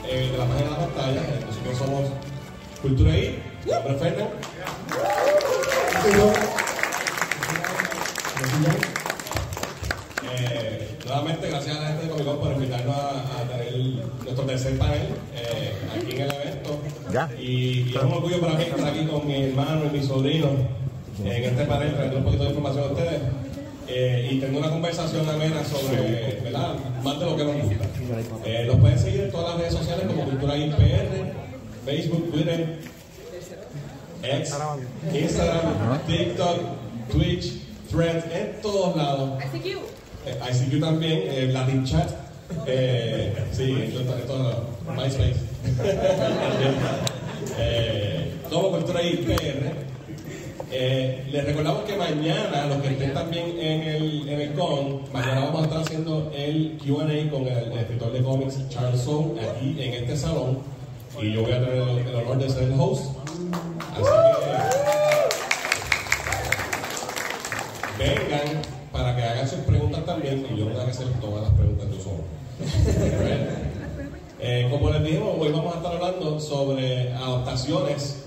de la página de la pantalla. Nosotros somos Cultura Geek. Mi nombre es Fernan. Nuevamente, gracias a la gente de Comic Con por invitarnos a tener nuestro tercer panel aquí en el evento. Y es un orgullo para mí estar aquí con mi hermano y mi sobrino en este panel, trayendo un poquito de información a ustedes. Y tengo una conversación amena sobre, ¿verdad?, más de lo que nos gusta. Los pueden seguir en todas las redes sociales como Cultura Geek PR, Facebook, Twitter, X, Instagram, TikTok, Twitch, Threads, en todos lados. ICQ también, Latin Chat, sí, en todos lados, MySpace. Todo Cultura Geek PR. Les recordamos que mañana, los que estén también en el con, mañana vamos a estar haciendo el Q&A con el escritor de cómics Charles Soule aquí en este salón, y yo voy a tener el honor de ser el host. Así que vengan para que hagan sus preguntas también, y yo no tengo que hacer todas las preguntas yo solo. Como les dijimos, hoy vamos a estar hablando sobre adaptaciones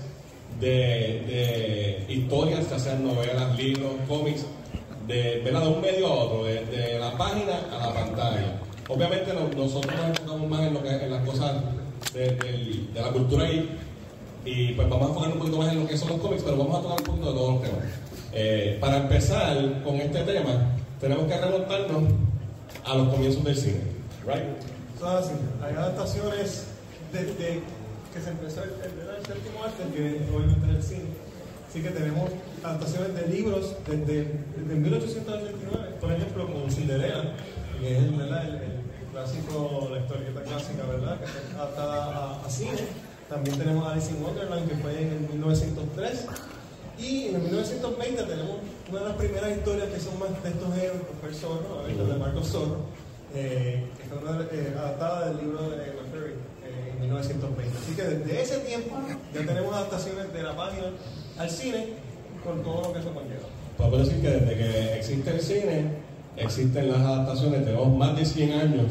de historias, ya sean novelas, libros, cómics, de un medio a otro, de la página a la pantalla. Obviamente nosotros nos enfocamos más en las cosas de la cultura geek, y pues vamos a enfocar un poquito más en lo que son los cómics, pero vamos a tocar un poquito de todos los temas. Para empezar con este tema, tenemos que remontarnos a los comienzos del cine, ¿right? Entonces, hay adaptaciones desde que se empezó el séptimo arte, que obviamente es el cine. Así que tenemos adaptaciones de libros desde 1889, por ejemplo, con Cinderella, que es el clásico, la historieta clásica, ¿verdad?, que está adaptada a cine. También tenemos Alice in Wonderland, que fue en el 1903. Y en el 1920 tenemos una de las primeras historias que son más de estos héroes, Profesor Zorro, de Marco Zorro, que fue adaptada del libro de McCreary en 1920. Así que desde ese tiempo ya tenemos adaptaciones de la página al cine con todo lo que eso conlleva. Podemos decir que desde que existe el cine, existen las adaptaciones. Tenemos más de 100 años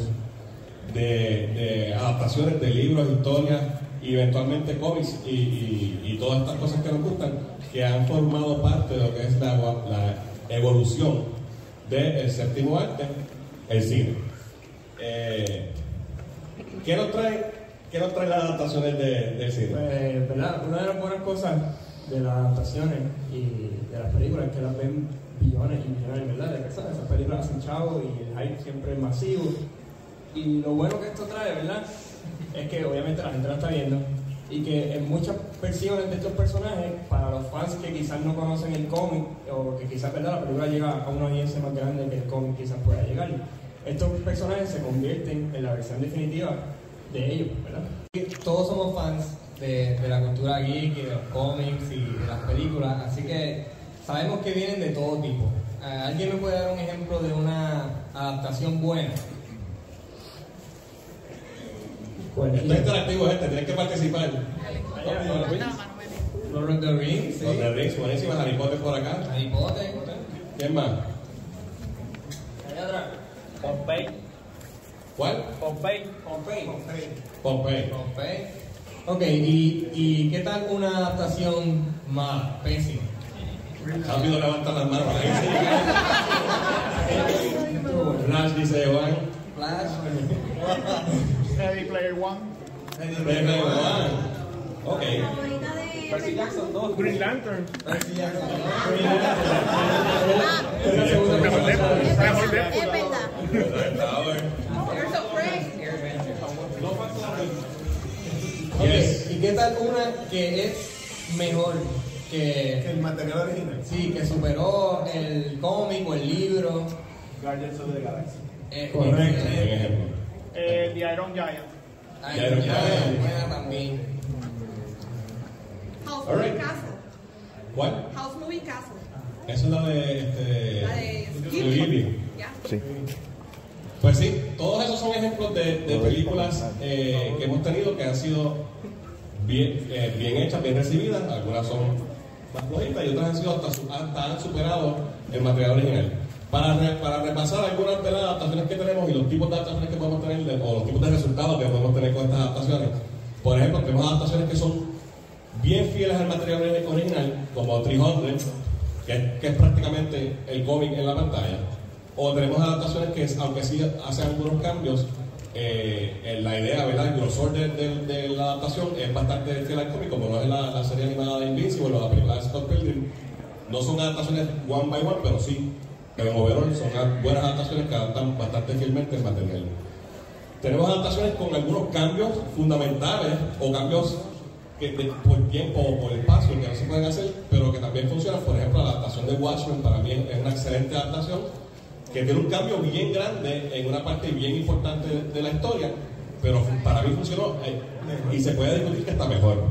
de adaptaciones de libros, historias y eventualmente cómics y todas estas cosas que nos gustan, que han formado parte de lo que es la evolución del séptimo arte, el cine. ¿Qué nos trae las adaptaciones del cine? Pues, ¿verdad? Una de las buenas cosas de las adaptaciones y de las películas es que las ven billones y millones, ¿verdad?, de personas. Esas películas hacen chavo y el hype siempre es masivo. Y lo bueno que esto trae, ¿verdad?, es que obviamente la gente la está viendo, y que en muchas versiones de estos personajes, para los fans que quizás no conocen el cómic, o que quizás, ¿verdad?, la película llega a una audiencia más grande que el cómic quizás pueda llegar, estos personajes se convierten en la versión definitiva de ellos, ¿verdad? Todos somos fans de la cultura geek y de los cómics y de las películas, así que sabemos que vienen de todo tipo. ¿Alguien me puede dar un ejemplo de una adaptación buena? Esto es interactivo, gente, tienes que participar. Lord of the Rings, sí. Lord of the Rings, buenísima. Harry Potter por acá. Harry Potter. ¿Quién más? Allá atrás. Pompeii. ¿Cuál? Pompeii. Ok, ¿y qué tal una adaptación mala, pésima? Rápido levantan las manos. Flash dice Juan. Flash. Ready Player One. Ok. Percy Jackson 2. Green Lantern. Percy Jackson. Yes. ¿Y qué tal una que es mejor que El material original. sí, que superó el cómic o el libro? Guardians of the Galaxy. Buen ejemplo. The Iron Giant. Iron Giant, buena también. House All Moving right. Castle. ¿Cuál? House Moving Castle. Esa es la La de de Ghibli. Ya. Pues sí, todos esos son ejemplos de películas que hemos tenido que han sido bien hechas, bien recibidas. Algunas son más flojitas y otras han sido hasta han superado el material original. Para repasar algunas de las adaptaciones que tenemos y los tipos de adaptaciones que podemos tener, o los tipos de resultados que podemos tener con estas adaptaciones. Por ejemplo, tenemos adaptaciones que son bien fieles al material original, como 300, que es prácticamente el cómic en la pantalla. O tenemos adaptaciones que, aunque sí hacen algunos cambios, la idea, ¿verdad? El grosor de la adaptación es bastante fiel al cómic, como no es la serie animada de Invincible o la película de Scott Pilgrim. No son adaptaciones one by one, pero sí, en overall son buenas adaptaciones que adaptan bastante fielmente el material. Tenemos adaptaciones con algunos cambios fundamentales o cambios que por tiempo o por espacio que no se pueden hacer, pero que también funcionan. Por ejemplo, la adaptación de Watchmen para mí es una excelente adaptación que tiene un cambio bien grande en una parte bien importante de la historia, pero para mí funcionó y se puede discutir que está mejor.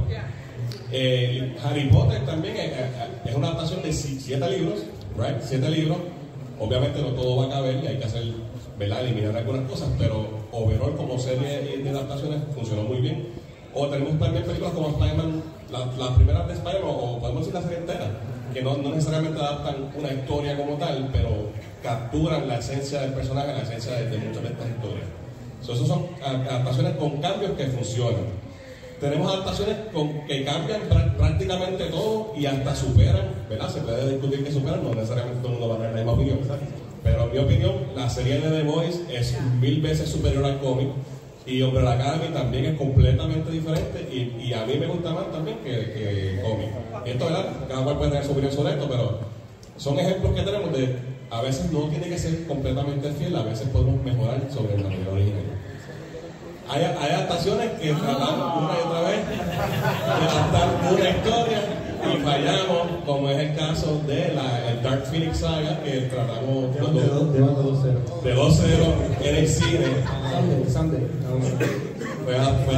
Harry Potter también es una adaptación de 7 libros, right? 7 libros. Obviamente no todo va a caber y hay que hacer, ¿verdad? Eliminar algunas cosas, pero overall como serie de adaptaciones funcionó muy bien. O tenemos también películas como Spider-Man, las primeras de Spider-Man, o podemos decir la serie entera, que no necesariamente adaptan una historia como tal, pero capturan la esencia del personaje, la esencia de muchas de estas historias. Esas son adaptaciones con cambios que funcionan. Tenemos adaptaciones que cambian prácticamente todo y hasta superan, ¿verdad? Se puede discutir que superan, no necesariamente todo el mundo va a tener la misma opinión, pero en mi opinión, la serie de The Boys es 1000 veces superior al cómic. Y Umbrella Academy también es completamente diferente y a mí me gusta más también que cómic. Esto, ¿verdad? Cada cual puede tener su opinión sobre esto, pero son ejemplos que tenemos de a veces no tiene que ser completamente fiel, a veces podemos mejorar sobre el material original. Hay adaptaciones que tratamos una y otra vez de adaptar una historia y fallamos, como es el caso de el Dark Phoenix Saga, que tratamos de 2-0 en el cine. Sunday. Pero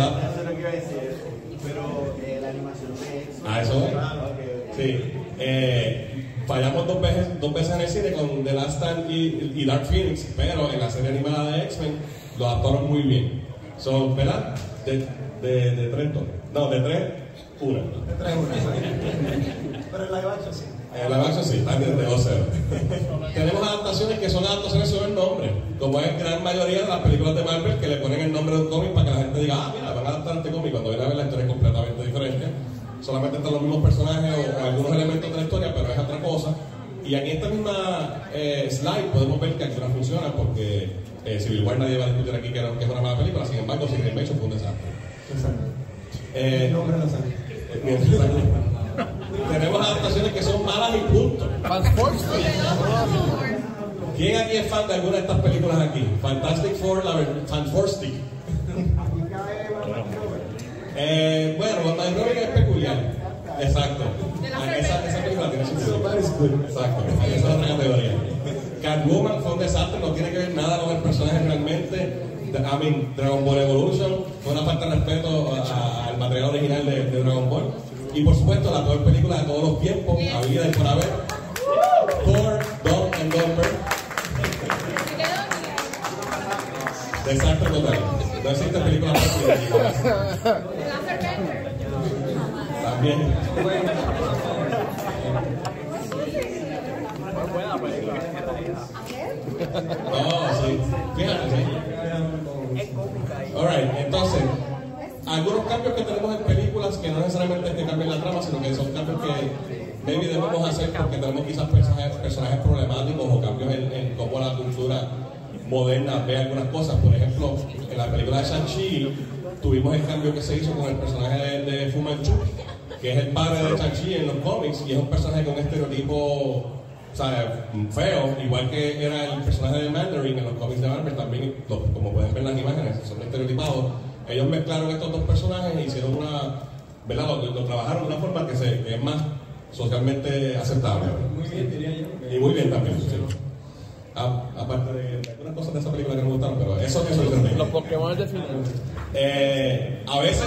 la animación de eso es. Sí. Fallamos dos veces en el cine con The Last Stand y Dark Phoenix, pero en la serie animada de X-Men lo adaptaron muy bien. ¿Verdad? De 3 no, de 3-1. Pero en live action sí. En live action sí, están de 2-0. Tenemos adaptaciones que son adaptaciones sobre el nombre, como es gran mayoría de las películas de Marvel que le ponen el nombre de un cómic para que la gente diga, mira, van a adaptar este cómic. Cuando viene a ver la historia es completamente diferente. Solamente están los mismos personajes o algunos elementos de la historia, pero es otra cosa. Y en esta misma slide podemos ver que algunas funcionan porque Civil War nadie va a discutir aquí que es una mala película, sin embargo Secret Invasion fue un desastre. Tenemos adaptaciones que son malas y punto. ¿Quién aquí es fan de alguna de estas películas aquí? Fantastic Four, Fantastic. Bueno, Batman Robin es peculiar. Exacto. Esa película tiene sentido. Exacto. Esa es otra categoría. Catwoman fue un desastre, no tiene que ver nada con el personaje realmente. Dragon Ball Evolution fue una falta de respeto al material original de Dragon Ball. Y por supuesto, la peor película de todos los tiempos, habida y por haber, Thor, Love and Thunder. Desastre total. No existe película más que también. Sí. Fíjate, sí. Alright, entonces, algunos cambios que tenemos en películas que no necesariamente es que cambien la trama, sino que son cambios que maybe debemos hacer porque tenemos quizás personajes problemáticos o cambios en cómo la cultura moderna ve algunas cosas. Por ejemplo, en la película de Shang-Chi tuvimos el cambio que se hizo con el personaje de Fu Manchu, que es el padre de Shang-Chi en los cómics, y es un personaje con un estereotipo, o sea, feo, igual que era el personaje de Mandarin en los cómics de Marvel, también, como pueden ver en las imágenes, son estereotipados. Ellos mezclaron estos dos personajes e hicieron ¿verdad? Lo trabajaron de una forma que es más socialmente aceptable. Muy bien, diría yo. Y muy bien también, sí. Aparte de algunas cosas de esa película que me gustaron, pero eso es el los Pokémon de final. A veces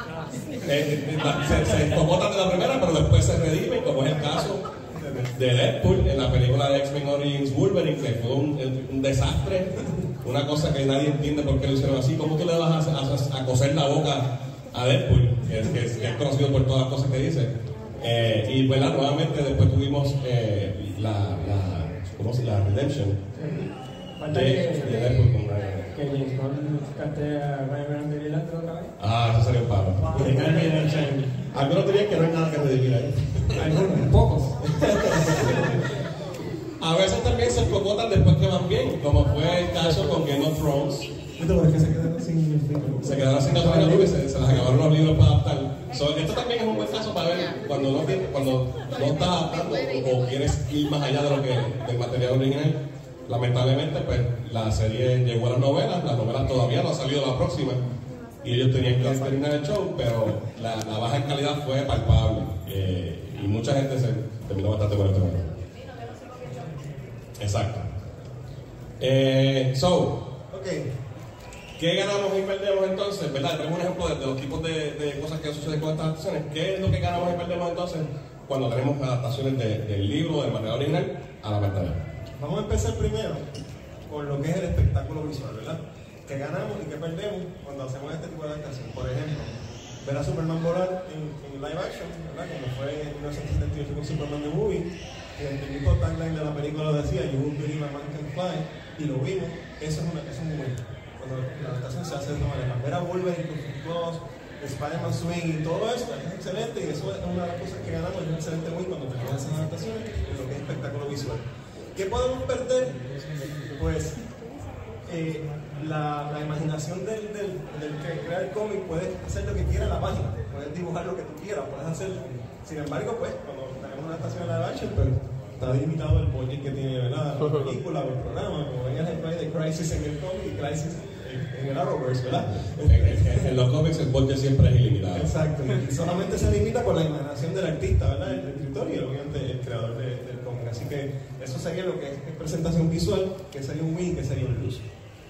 se descomotan de la primera, pero después se redimen, como es el caso de Deadpool en la película de X-Men Origins Wolverine, que fue un desastre, una cosa que nadie entiende por qué lo hicieron así. ¿Cómo tú le vas a coser la boca a Deadpool, que es conocido por todas las cosas que dice? Y nuevamente después tuvimos ¿cómo se llama? Redemption. Falta de Deadpool con Ryan. Que James Gunn cante a Ryan Reynolds de Lila otra vez. Ah, eso sería un palo. Algunos dirían que no hay nada que redimir ahí. Algunos, pocos. A veces también se encocotan después que van bien, como fue el caso con Game of Thrones. ¿Por qué se quedaron sin Se quedaron sin gasolina porque se les acabaron los libros para adaptar. Esto también es un buen caso para ver cuando no estás adaptando o quieres ir más allá de lo que del material original. Lamentablemente, pues la serie llegó a las novelas todavía no ha salido la próxima y ellos tenían que terminar el show, pero la baja en calidad fue palpable y mucha gente se terminó bastante con esto. Exacto. ¿Qué ganamos y perdemos entonces? ¿Verdad? Tenemos un ejemplo de los tipos de cosas que suceden con estas adaptaciones. ¿Qué es lo que ganamos y perdemos entonces cuando tenemos adaptaciones del libro, del material original, a la pantalla? Vamos a empezar primero con lo que es el espectáculo visual, ¿verdad? ¿Qué ganamos y qué perdemos cuando hacemos este tipo de adaptación? Por ejemplo, ver a Superman volar en live action, ¿verdad? Como fue en 1978 con Superman the Movie, y el mismo tagline de la película decía "You won't believe a man can fly", y lo vimos. Eso es un momento. Cuando la adaptación se hace de esta manera. Ver a Wolverine con sus claws, Spider-Man Swing y todo eso es excelente, y eso es una de las cosas que ganamos. Es un excelente win cuando tenemos esas adaptaciones en lo que es espectáculo visual. ¿Qué podemos perder? Pues la imaginación del que crea el cómic. Puede hacer lo que quiera en la página, puedes dibujar lo que tú quieras, puedes hacer. Sin embargo, pues cuando tenemos una adaptación de live action, pues está limitado el budget que tiene, ¿verdad? La película o el programa. Como ven el ejemplo de Crisis en el cómic y Crisis en el Arrowverse, ¿verdad? En los cómics el budget siempre es ilimitado. Exacto, y solamente se limita por la imaginación del artista, ¿verdad? El escritor y obviamente el creador del cómic. Así que eso sería lo que es presentación visual, que sería un win, que sería un lose.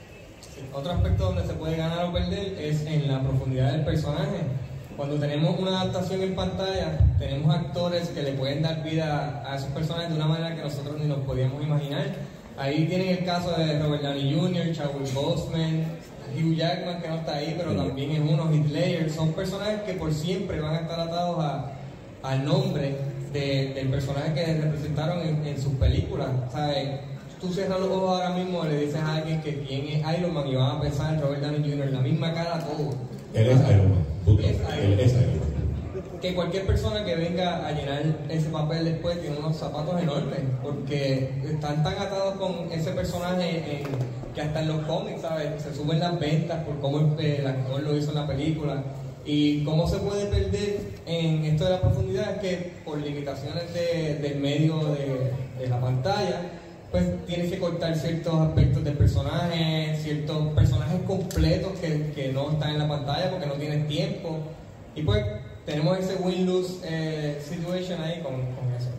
Otro aspecto donde se puede ganar o perder es en la profundidad del personaje. Cuando tenemos una adaptación en pantalla, tenemos actores que le pueden dar vida a esos personajes de una manera que nosotros ni nos podíamos imaginar. Ahí tienen el caso de Robert Downey Jr., Chadwick Boseman, Hugh Jackman, que no está ahí, pero también es uno, Heath Ledger. Son personajes que por siempre van a estar atados al nombre del personaje que representaron en sus películas. ¿Sabes? Tú cierras los ojos ahora mismo y le dices a alguien que quién es Iron Man y van a pensar en Robert Downey Jr., la misma cara, todo. Él es Iron Man. Él es Iron Man. Que cualquier persona que venga a llenar ese papel después tiene unos zapatos enormes, porque están tan atados con ese personaje que hasta en los cómics, ¿sabes? Se suben las ventas por cómo el actor lo hizo en la película. Y cómo se puede perder en esto de la profundidad es que por limitaciones del medio de la pantalla, pues tienes que cortar ciertos aspectos del personaje, ciertos personajes completos que no están en la pantalla porque no tienes tiempo. Y pues tenemos ese win-lose situation ahí con eso.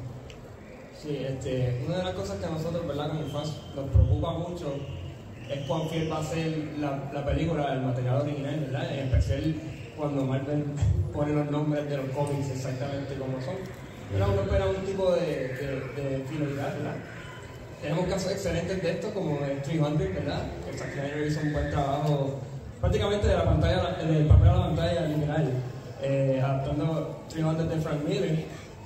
Sí, una de las cosas que a nosotros, ¿verdad?, como fans nos preocupa mucho es cuán fiel va a ser la película, el material original, ¿verdad? En especial cuando Marvel pone los nombres de los cómics exactamente como son. Pero uno espera un tipo de fidelidad, ¿verdad? Tenemos casos excelentes de esto, como el 300, ¿verdad? Que Zack Snyder hizo un buen trabajo prácticamente del papel a la pantalla literal, adaptando 300 de Frank Miller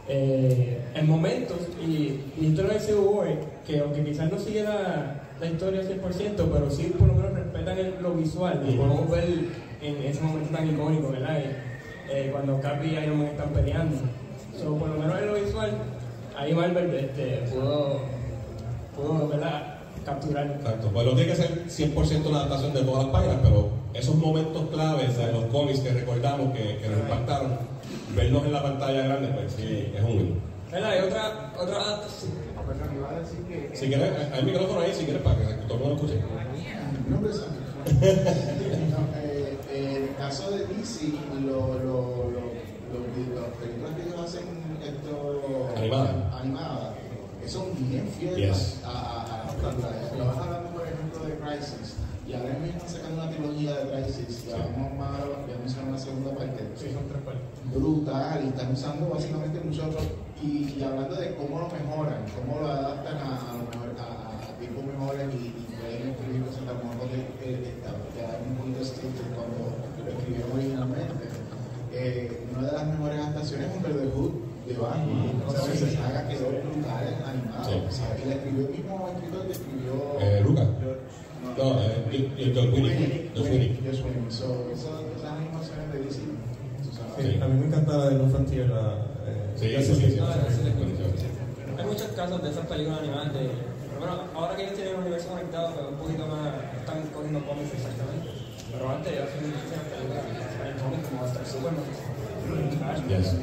en momentos. Y esto lo dice Civil War, que aunque quizás no siguiera la historia 100%, pero sí por lo menos respetan lo visual. Y podemos ver en ese momento tan icónico, ¿verdad? Cuando Cap y Iron Man están peleando. So, por lo menos en lo visual, ahí Marvel pudo, ¿verdad?, capturar. Exacto, pues no tiene que ser 100% una adaptación de todas las páginas, pero esos momentos claves de los cómics que recordamos que nos impactaron, verlos en la pantalla grande, pues sí, es un win. ¿Verdad? Hay otra si quieres, hay un micrófono ahí, si quieres, para que todo el mundo lo escuche. Mi nombre es Ángel. En el caso de DC, las películas que ellos hacen animadas, son bien fieles a las pantallas. Lo vas hablando, por ejemplo, de Crisis, y ahora mismo están sacando una trilogía de Crisis, ya vamos a usar una segunda parte. Sí, son 3 partes. Brutal, y están usando básicamente muchos otros, y hablando de cómo lo mejoran, cómo lo adaptan a tiempos mejores y pueden escribir cosas a lo mejor ya un poquito estricto cuando lo escribieron originalmente. Una de las mejores adaptaciones es Under the Hood de años. Entonces, la saga quedó brutal animada. Sí. O sea, y la escribió el mismo escritor que escribió. Lucas. No, Josh Whedon. Esas animaciones de DC. Sí, a mí me encanta la de No Frontier. Hay muchos casos de esas películas animadas de... Bueno, ahora que ellos tienen un universo conectado, pero un poquito más... Están cogiendo cómics exactamente. Pero antes ellos hacían muchas películas en cómics como hasta Superman. Yes.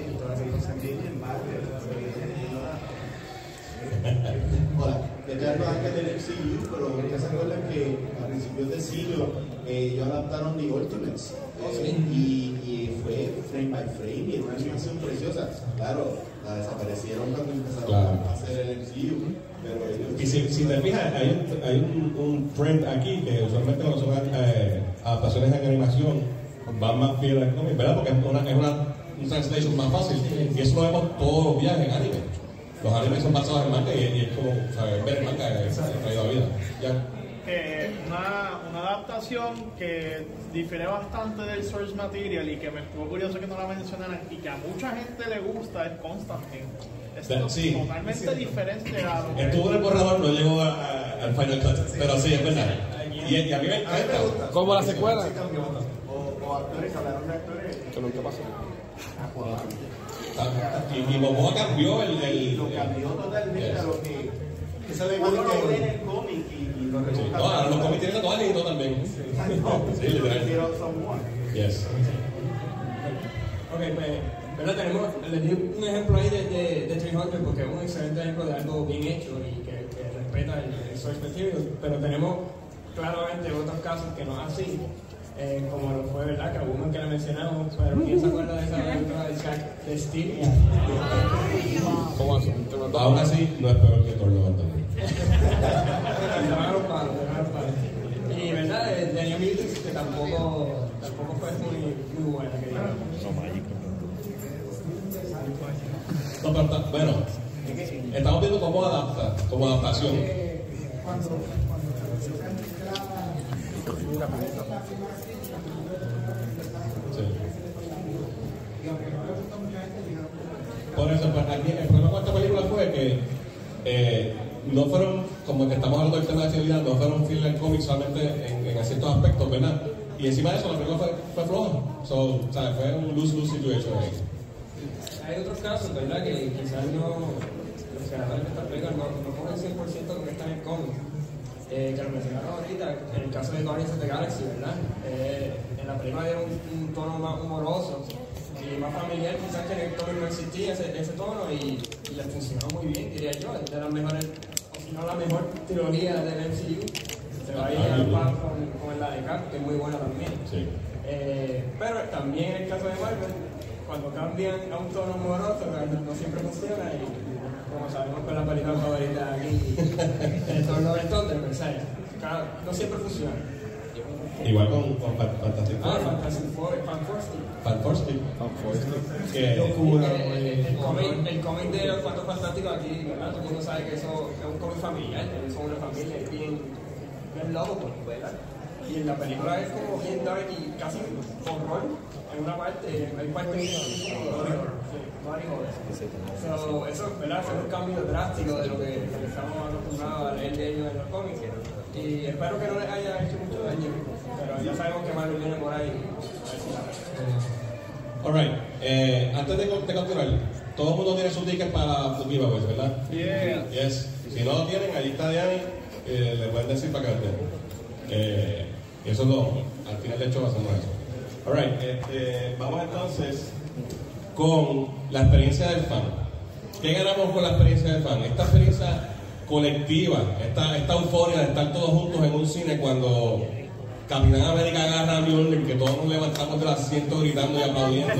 Hola, ya no hay que tener MCU, pero ustedes se acuerdan que a principios del siglo ellos adaptaron The Ultimates y fue frame by frame y una animación preciosa. Claro, la desaparecieron cuando empezaron a hacer el MCU. Y si te fijas, hay un trend aquí que usualmente cuando son adaptaciones en animación van más fieles al cómic, ¿verdad? Porque es una translation más fácil y eso lo vemos todos los días en anime. Los animes son basados en manga y es como, ¿sabes? Ver el manga ha traído a vida. Una adaptación que difiere bastante del source material y que me estuvo curioso que no la mencionaran y que a mucha gente le gusta es Constantine. Es totalmente diferente a lo que estuvo en el borrador, no llegó al Final Cut, pero sí, es verdad. Y a mí me encanta. ¿Cómo la secuela? O actores, hablaron de actores. ¿Qué nunca pasó? Y Momoa cambió lo cambió totalmente a lo que uno lo ve en el cómic y lo resulta. No, ahora los cómics tienen tatuajes y todo también. Sí, literal. Yes. Ok, pues, ¿verdad? Les di un ejemplo ahí de 300 porque es un excelente ejemplo de algo bien hecho y que respeta el source material, pero tenemos claramente otros casos que no es así. Como lo fue, ¿verdad? Que hubo que le mencionamos, pero ¿quién se acuerda de esa aventura de Shaq de Steve? ¿Cómo así? Aún así, no es peor que Thor Love. Y, ¿verdad? De New Mutants, que tampoco fue muy buena, que digamos. No, pero bueno, estamos viendo cómo adapta, como adaptación. Sí. Por eso, pues, aquí, el problema con esta película fue que no fueron, como que estamos hablando del tema de fidelidad, no fueron fieles al cómic solamente en ciertos aspectos, ¿verdad? Y encima de eso, la película fue floja. O sea, fue un lose-lose situation ahí. Hay otros casos, ¿verdad? Que quizás los creadores de esta película no ponen 100% lo que está en el cómic. Que lo mencionaron ahorita, en el caso de Guardians of the Galaxy, ¿verdad? En la película dieron un tono más humoroso y más familiar, quizás que en el cómic no existía ese tono y le funcionó muy bien, diría yo. Es de las mejores, o si no la mejor trilogía del MCU. Se va a ir a la par con la de Cap, que es muy buena también. Sí. Pero también en el caso de Marvel, cuando cambian a un tono humoroso, no siempre funciona y como sabemos con la película favorita aquí, el tono del Thunder, no siempre funciona. Igual con Fantastic Four. Fantastic Four, Fantastic. Qué locura. El cómic de los Cuatro Fantásticos aquí, ¿verdad? Todo el mundo sabe que eso es un cómic familiar, son una familia bien loco, ¿verdad? Y en la película es como bien dark y casi horror. En una parte, hay partes eso, ¿verdad? Fue un cambio drástico de lo que estamos acostumbrados a leer de ellos en los cómics. Y espero que no les haya hecho mucho daño, pero ya sabemos que Marvel viene por ahí. Alright, antes de continuar, todo el mundo tiene su ticket para los giveaways, ¿verdad? Yeah. Yes. Si no lo tienen, ahí está Diane, le pueden decir para que lo tengan. Y eso es lo, al final del show hacemos eso. Alright, vamos entonces con la experiencia del fan. ¿Qué ganamos con la experiencia del fan? Esta experiencia colectiva, esta euforia de estar todos juntos en un cine cuando Capitán América agarra a Mjolnir, que todos nos levantamos del asiento gritando y aplaudiendo.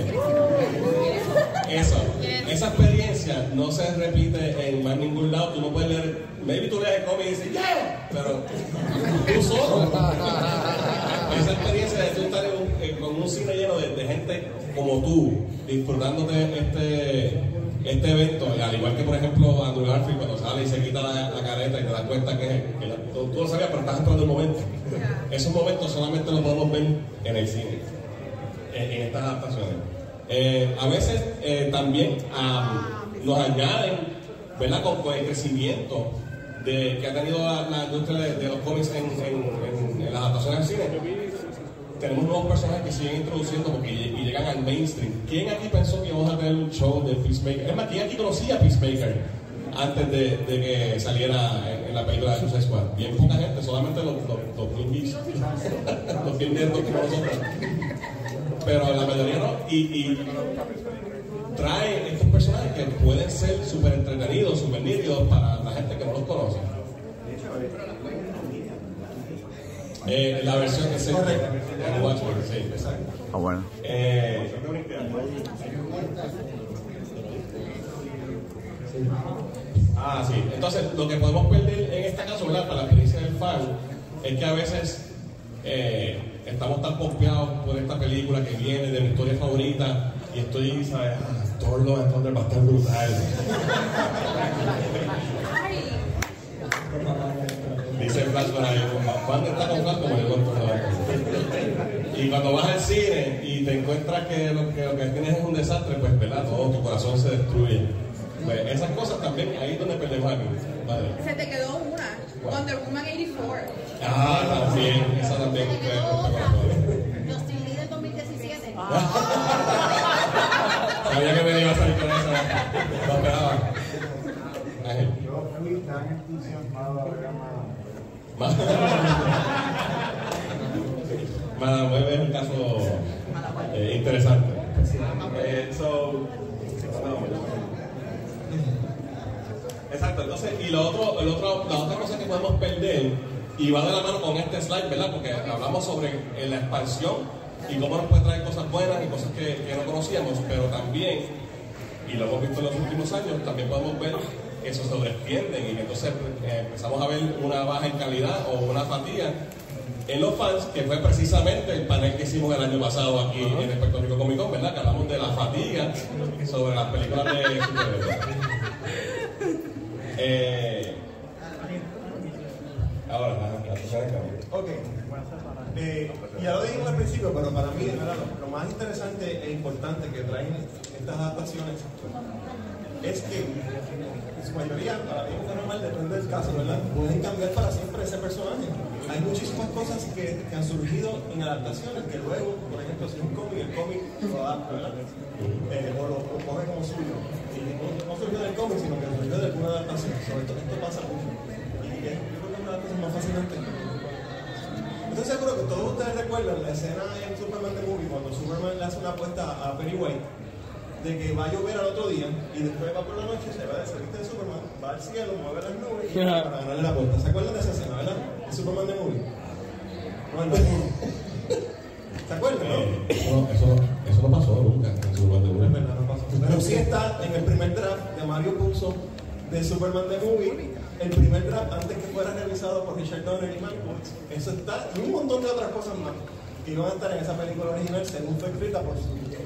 Esa experiencia no se repite en más ningún lado. Tú no puedes leer, maybe tú lees el cómic y dices ¡yeah! Pero tú solo. Esa experiencia de tú estar con un cine lleno de gente como tú, disfrutándote este evento, al igual que por ejemplo Andrew Garfield cuando sale y se quita la careta y te das cuenta que tú lo sabías, pero estás esperando el momento. Esos momentos solamente los podemos ver en el cine, en estas adaptaciones. A veces también nos añaden, ¿verdad? Con el crecimiento que ha tenido la industria de los cómics en las adaptaciones al cine. Tenemos nuevos personajes que siguen introduciendo y llegan al mainstream. ¿Quién aquí pensó que íbamos a tener un show de Peacemaker? Es más, ¿quién aquí conocía a Peacemaker antes de que saliera en la película de Suicide Squad? Bien poca gente, solamente los Twin los Twin Nerds que nosotros. Pero la mayoría no. Y trae estos personajes que pueden ser súper entretenidos, súper nítidos para la gente que no los conoce. La versión que se en Watchmen, sí, exacto. Bueno. Sí. Entonces, lo que podemos perder en este caso, ¿verdad? Para la experiencia del fan, es que a veces estamos tan pompeados por esta película que viene de mi historia favorita y estoy, ¿sabes? Thor Love and Thunder va a estar brutal. Dice Flash por ahí, ¿cuándo está con Flash? Como yo con Thor Love and Thunder. Y cuando vas al cine y te encuentras que lo que tienes es un desastre, pues, ¿verdad? Todo tu corazón se destruye. Pues esas cosas también, ahí es donde perdemos aquí. Vale. Se te quedó una, Wonder Woman 84. También, esa también. Los CD del 2017. Sabía que me iba a salir con esa. No esperaba. Ángel. Yo fui tan entusiasmado a ver a Madame Web es un caso interesante. Exacto, entonces, y la otra cosa que podemos perder, y va de la mano con este slide, ¿verdad? Porque hablamos sobre la expansión y cómo nos puede traer cosas buenas y cosas que no conocíamos, pero también, y lo hemos visto en los últimos años, también podemos ver que se sobreextienden y que entonces empezamos a ver una baja en calidad o una fatiga en los fans, que fue precisamente el panel que hicimos el año pasado aquí en el Puerto Rico Comic Con, ¿verdad? Que hablamos de la fatiga sobre las películas de superhéroes. Ahora, ok. Ya lo dijimos al principio, pero para mí, ¿verdad? Lo más interesante e importante que traen estas adaptaciones es que en su mayoría, para mí es normal, depende del caso, ¿verdad? Pueden cambiar para siempre ese personaje. Hay muchísimas cosas que han surgido en adaptaciones que luego, por ejemplo, si es un cómic, el cómic lo adapta, ¿verdad? O lo coge como suyo. Y no surgió del cómic, sino que surgió de alguna adaptación. Sobre todo esto pasa mucho. Y yo creo que es una adaptación más fascinante. Estoy seguro que todos ustedes recuerdan la escena en Superman The Movie cuando Superman le hace una apuesta a Perry White de que va a llover al otro día y después va por la noche, se va de salirte de Superman, va al cielo, mueve las nubes y para ganarle la apuesta. ¿Se acuerdan de esa escena, verdad? En Superman The Movie. No, el movie. ¿Se acuerdan, no? Eso no pasó nunca en Superman The Movie. Es verdad, no pasó. Pero sí está en el primer draft de Mario Puzo de Superman The Movie. El primer draft antes que fuera revisado por Richard Donner y Mankiewicz. Eso está y un montón de otras cosas más que iban a estar en esa película original según fue escrita por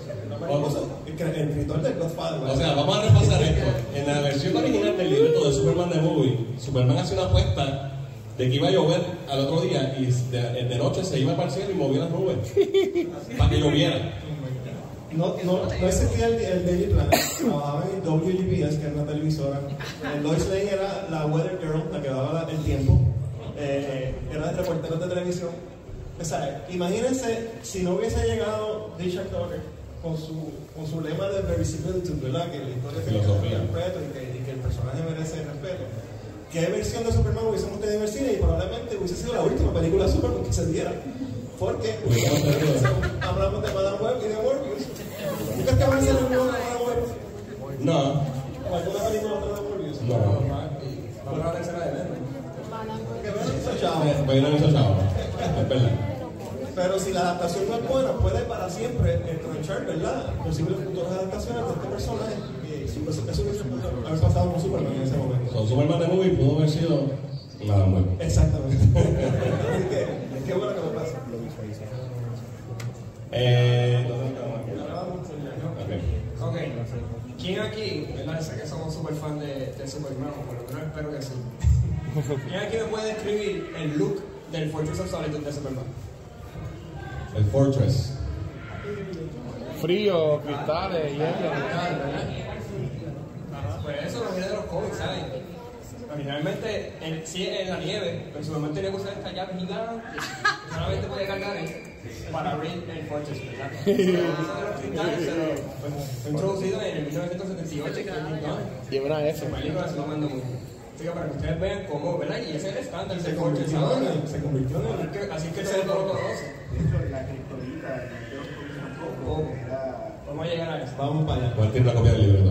el escritor del Godfather. O sea, vamos a repasar esto. En la versión original del libreto de Superman The Movie, Superman hace una apuesta de que iba a llover al otro día y de noche se iba para el cielo y movía las nubes para que lloviera. No existía el Daily Planet, trabajaba en WGBS, que era una televisora. Lois Lane era la Weather Girl, la que daba el tiempo. Era de reporteros de televisión. O sea, imagínense si no hubiese llegado Richard Donner con su lema de verisimilitude, ¿verdad? Que la historia tiene respeto y que el personaje merece respeto. ¿Qué versión de Superman hubiésemos tenido en el cine? Y probablemente hubiese sido la última película de Superman que se diera. Porque hablamos de Madame Web y de Morbius. ¿Nunca es que van a hacer un nuevo de Madame Web? No. ¿O alguna película otra de Morbius? No. Vamos a la tercera de enero. Que vean esos chavos. Es verdad. Pero si la adaptación no es buena, puede para siempre tronchar, ¿verdad? Posibles futuras adaptaciones de este personaje. Eso hubiese haber pasado con Superman en ese momento. Con Superman The Movie pudo haber sido Madame Web. Exactamente. Así que, qué bueno que me pasa. Ok. ¿Quién aquí, verdad? Sé que somos super fan de Superman, o por lo menos espero que sí. ¿Quién aquí me puede describir el look del Fortress of Solitude de Superman? El Fortress. Frío, cristales, hielo. cómics, ¿sabes? Originalmente, sí, en la nieve, pero Superman tenía que usar esta llave gigante, que solamente podía cargar para abrir el Fortress, ¿verdad? Los cristales, pero fue introducido en el 1978, y una de esas. La película se lo mandó mucho. Así que para que ustedes vean cómo, ¿verdad? Y ese es el estándar del Fortress. Se convirtió en el... Así que se lo conoce. La criptonita, Vamos a llegar a eso. Vamos para allá. ¿Cuál tiene la copia del libro?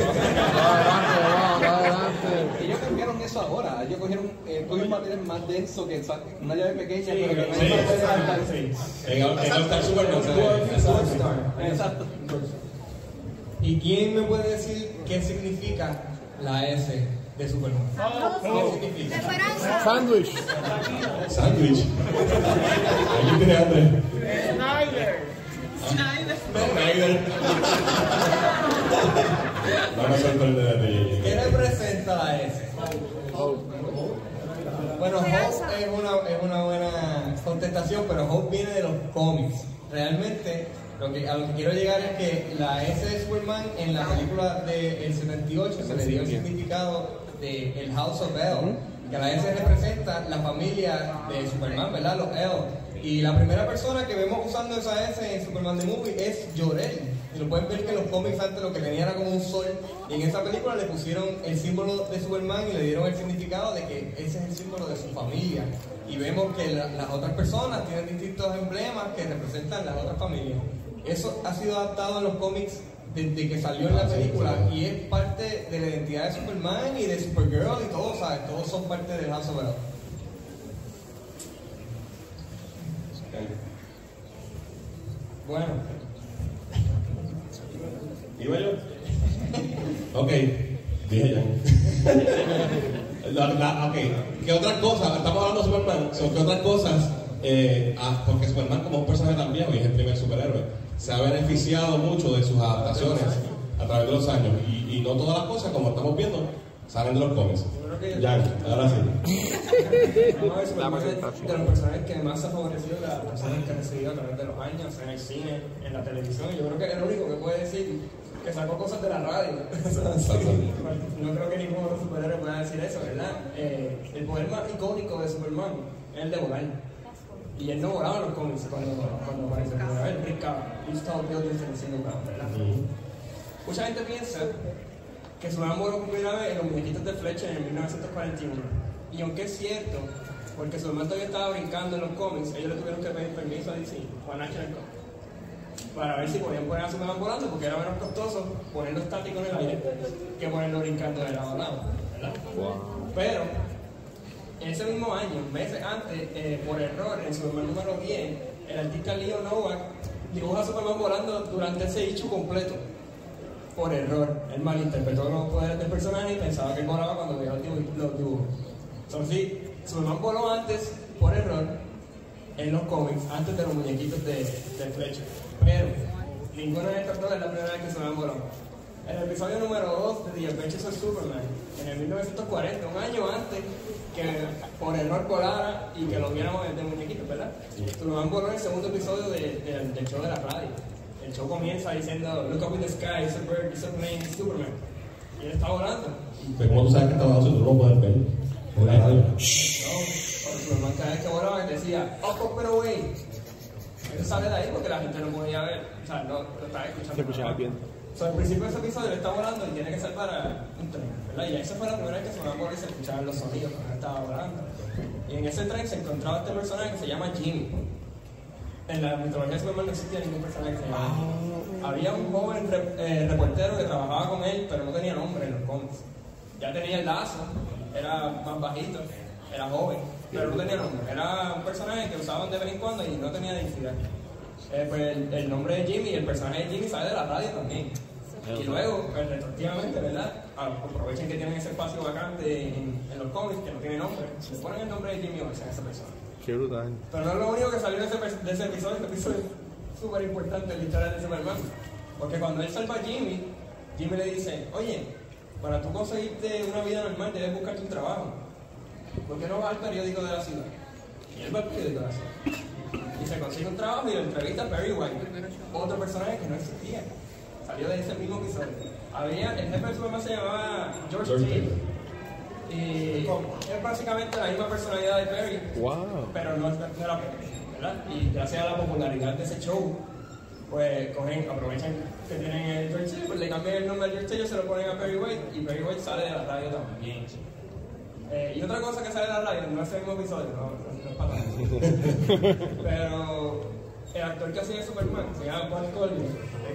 Adelante. Ellos cambiaron eso ahora. Ellos cogieron un material más denso que una llave pequeña, pero que no En All-Star Superman. Exacto. ¿Y quién me puede decir qué significa la S de Superman? ¿Qué significa? Esperanza. Sándwich. Sándwich. Aquí tiene hambre. Snyder. Snyder. Vamos a sorprender a ti. ¿Qué representa la S? Bueno, Hope es una buena contestación, pero Hope viene de los cómics. Realmente, a lo que quiero llegar es que la S de Superman en la película del 78 se le dio el significado de el House of El, que la S representa la familia de Superman, ¿verdad? Los El. Y la primera persona que vemos usando esa S en Superman The Movie es Jor-El. Y lo pueden ver que en los cómics antes lo que tenía era como un sol. Y en esa película le pusieron el símbolo de Superman y le dieron el significado de que ese es el símbolo de su familia. Y vemos que las otras personas tienen distintos emblemas que representan las otras familias. Eso ha sido adaptado en los cómics desde que salió en la película y es parte de la identidad de Superman y de Supergirl y todo, ¿sabes? Todos son parte del House of El. Bueno. ¿Iba yo? Ok, dije ya. Ok, ¿qué otras cosas? Estamos hablando de Superman. ¿Qué otras cosas? Porque Superman, como un personaje tan viejo y es el primer superhéroe, se ha beneficiado mucho de sus adaptaciones a través de los años. Y no todas las cosas, como estamos viendo, salen de los cómics. Ya, ahora sí. Vamos a ver, Superman es de los personajes que más ha favorecido las adaptaciones que ha recibido a través de los años, en el cine, en la televisión. Yo creo que es el único que puede decir que sacó cosas de la radio. No creo que ningún otro superhéroe pueda decir eso, ¿verdad? El poder más icónico de Superman es el de volar. Y él no volaba en los cómics cuando apareció por primera vez. Él brincaba. He estaba buildings en single ground, ¿verdad? Mucha gente piensa que Superman voló por primera vez en los muñequitos de Fletcher en el 1941. Y aunque es cierto, porque Superman todavía estaba brincando en los cómics, ellos le tuvieron que pedir permiso a DC, o a National Comics, para ver si podían poner a Superman volando, porque era menos costoso ponerlo estático en el aire que ponerlo brincando de lado a lado, ¿verdad? Pero, ese mismo año, meses antes, por error, en Superman número 10, el artista Leo Novak dibuja a Superman volando durante ese issue completo. Por error, él malinterpretó los poderes del personaje y pensaba que volaba cuando veía los dibujos. Entonces, Superman voló antes, por error, en los cómics, antes de los muñequitos de Fletcher. Pero, ninguna de estas dos es la primera vez que Superman voló. En el episodio número 2 de The Adventures of Superman, en el 1940, un año antes que por error volara y que lo viéramos de muñequitos, ¿verdad? Superman voló en el segundo episodio del show de la radio. El show comienza diciendo, look up in the sky, it's a bird, it's a plane, it's Superman. Y él está volando. Pero ¿cómo tú sabes que está volando si tú no lo puedes ver? Por la radio. No, porque Superman cada vez que volaba decía, up but away. Eso sale de ahí porque la gente no podía ver, o sea, no lo estaba escuchando. Se escuchaba bien. Al principio de ese episodio él está volando y tiene que ser para un tren, ¿verdad? Y esa fue la primera vez que Superman voló y se escuchaban los sonidos cuando él estaba volando. Y en ese tren se encontraba este personaje que se llama Jimmy. En la mitología de Superman no existía ningún personaje que se llamaba Jimmy. Había un joven reportero que trabajaba con él, pero no tenía nombre en los cómics. Ya tenía el lazo, era más bajito, era joven, pero no tenía nombre. Era un personaje que usaban de vez en cuando y no tenía identidad. Pues el nombre de Jimmy y el personaje de Jimmy sale de la radio también. Y luego, pues, retroactivamente, ¿verdad? Aprovechen que tienen ese espacio vacante en los cómics que no tiene nombre. Le ponen el nombre de Jimmy Olsen a esa persona. Qué brutal. Pero no es lo único que salió de ese episodio. Este episodio es súper importante en la historia de Superman. Porque cuando él salva a Jimmy, Jimmy le dice, oye, para tú conseguirte una vida normal debes buscarte un trabajo. ¿Por qué no vas al periódico de la ciudad? Y él va al periódico de la ciudad. Y se consigue un trabajo y lo entrevista a Perry White, otro personaje que no existía. salió de ese mismo episodio. El jefe de Superman se llamaba George Taylor. Y es básicamente la misma personalidad de Perry, pero no era Perry, ¿verdad? Y gracias a la popularidad de ese show, pues aprovechan que tienen el George Taylor, pues le cambian el nombre a George Taylor, se lo ponen a Perry White, y Perry White sale de la radio también. Y otra cosa que sale de la radio, no es el mismo episodio, no es para nada. Pero el actor que hacía Superman, se llama Juan Collins,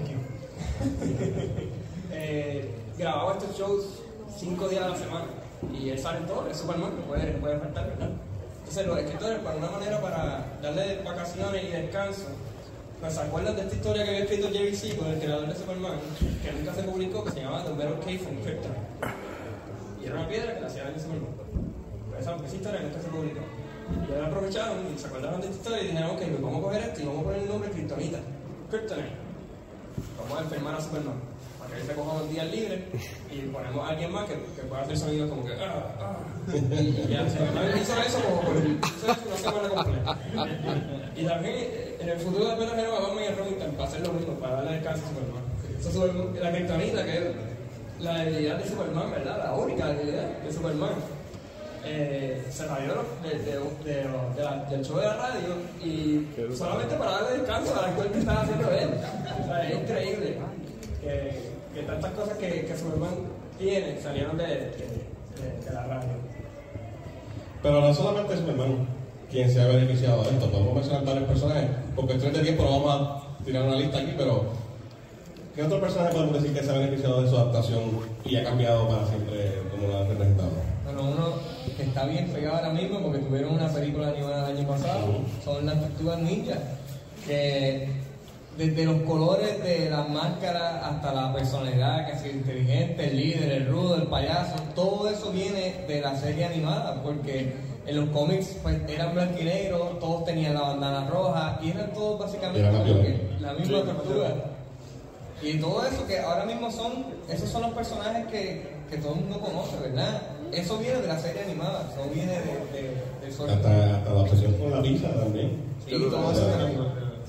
grababa estos shows 5 días a la semana. Y él sale en todo, es Superman, no puede faltar, ¿verdad? Entonces los escritores, para una manera para darle vacaciones y descanso, pues se acuerdan de esta historia que había escrito Jerry Siegel, el creador de Superman, que nunca se publicó, que se llamaba The Metal Cave from Krypton. Y era una piedra que le hacía daño a Superman. Pero esa historia nunca se publicó. Y ellos aprovecharon y se acordaron de esta historia y dijeron, ok, pues vamos a coger esto y vamos a poner el nombre Kryptonita, Kryptonite. Vamos a enfermar a Superman. Que se coja unos días libres y ponemos a alguien más que pueda hacer sonidos como que y ya se hizo eso como por una semana completa. Y también en el futuro de apenas era Batman y el Robin para hacer lo mismo, para darle descanso a Superman. La Kryptonita, que es la debilidad de Superman, ¿verdad? La única debilidad de Superman. Se radió del show de la radio y solamente para darle descanso al actor que estaba haciendo él. O sea, es increíble que tantas cosas que Superman tiene salieron de la radio. Pero no solamente Superman quien se ha beneficiado de esto, podemos mencionar varios personajes, por cuestiones de tiempo no vamos a tirar una lista aquí, pero ¿qué otro personaje podemos decir que se ha beneficiado de su adaptación y ha cambiado para siempre como lo han representado? Bueno, uno que está bien pegado ahora mismo porque tuvieron una película animada el año pasado, son las Tortugas Ninja, que desde los colores de la máscara hasta la personalidad, que es inteligente, el líder, el rudo, el payaso, todo eso viene de la serie animada, porque en los cómics pues eran blanco y negro, todos tenían la bandana roja y eran todos básicamente la misma tortuga. Y todo eso que ahora mismo esos son los personajes que todo el mundo conoce, ¿verdad? Eso viene de la serie animada, eso viene de sobre hasta la obsesión con la pizza también. Sí, todo eso también.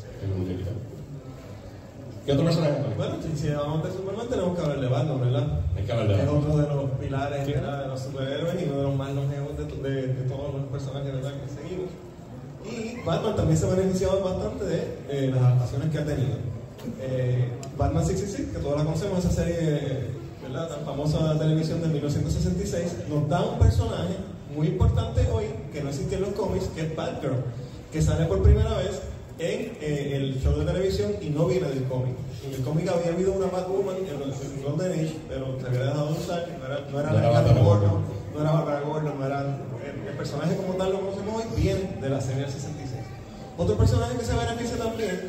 ¿Qué otro personaje? Bueno, si hablamos de Superman tenemos que hablar de Batman, ¿verdad? Hay que hablar de Batman. Es otro de los pilares de los superhéroes y uno de los más longevos de todos los personajes, ¿verdad?, que seguimos. Y Batman también se ha beneficiado bastante de las adaptaciones que ha tenido. Batman 66, que todos la conocemos, esa serie, ¿verdad?, tan famosa de televisión de 1966, nos da un personaje muy importante hoy que no existía en los cómics, que es Batgirl, que sale por primera vez en el show de televisión y no viene del cómic. En el cómic había habido una Batwoman en el Golden Age, pero se había dejado de usar, no era Barbara Gordon, no era el personaje como tal lo conocemos hoy, viene de la serie del 66. Otro personaje que se beneficia también,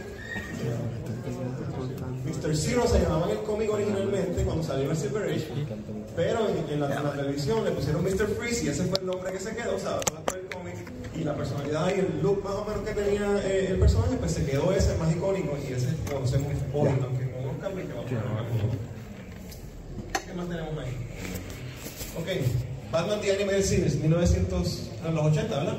Mr. Zero se llamaba en el cómic originalmente cuando salió el Silver Age, pero en la televisión le pusieron Mr. Freeze y ese fue el nombre que se quedó, o sea, todo el cómic y la personalidad y el look más o menos que tenía el personaje, pues se quedó ese más icónico y ese conocemos hoy, aunque con unos cambios que vamos a ver. ¿Qué más tenemos ahí? Ok, Batman The Animated Series, los 80, ¿verdad?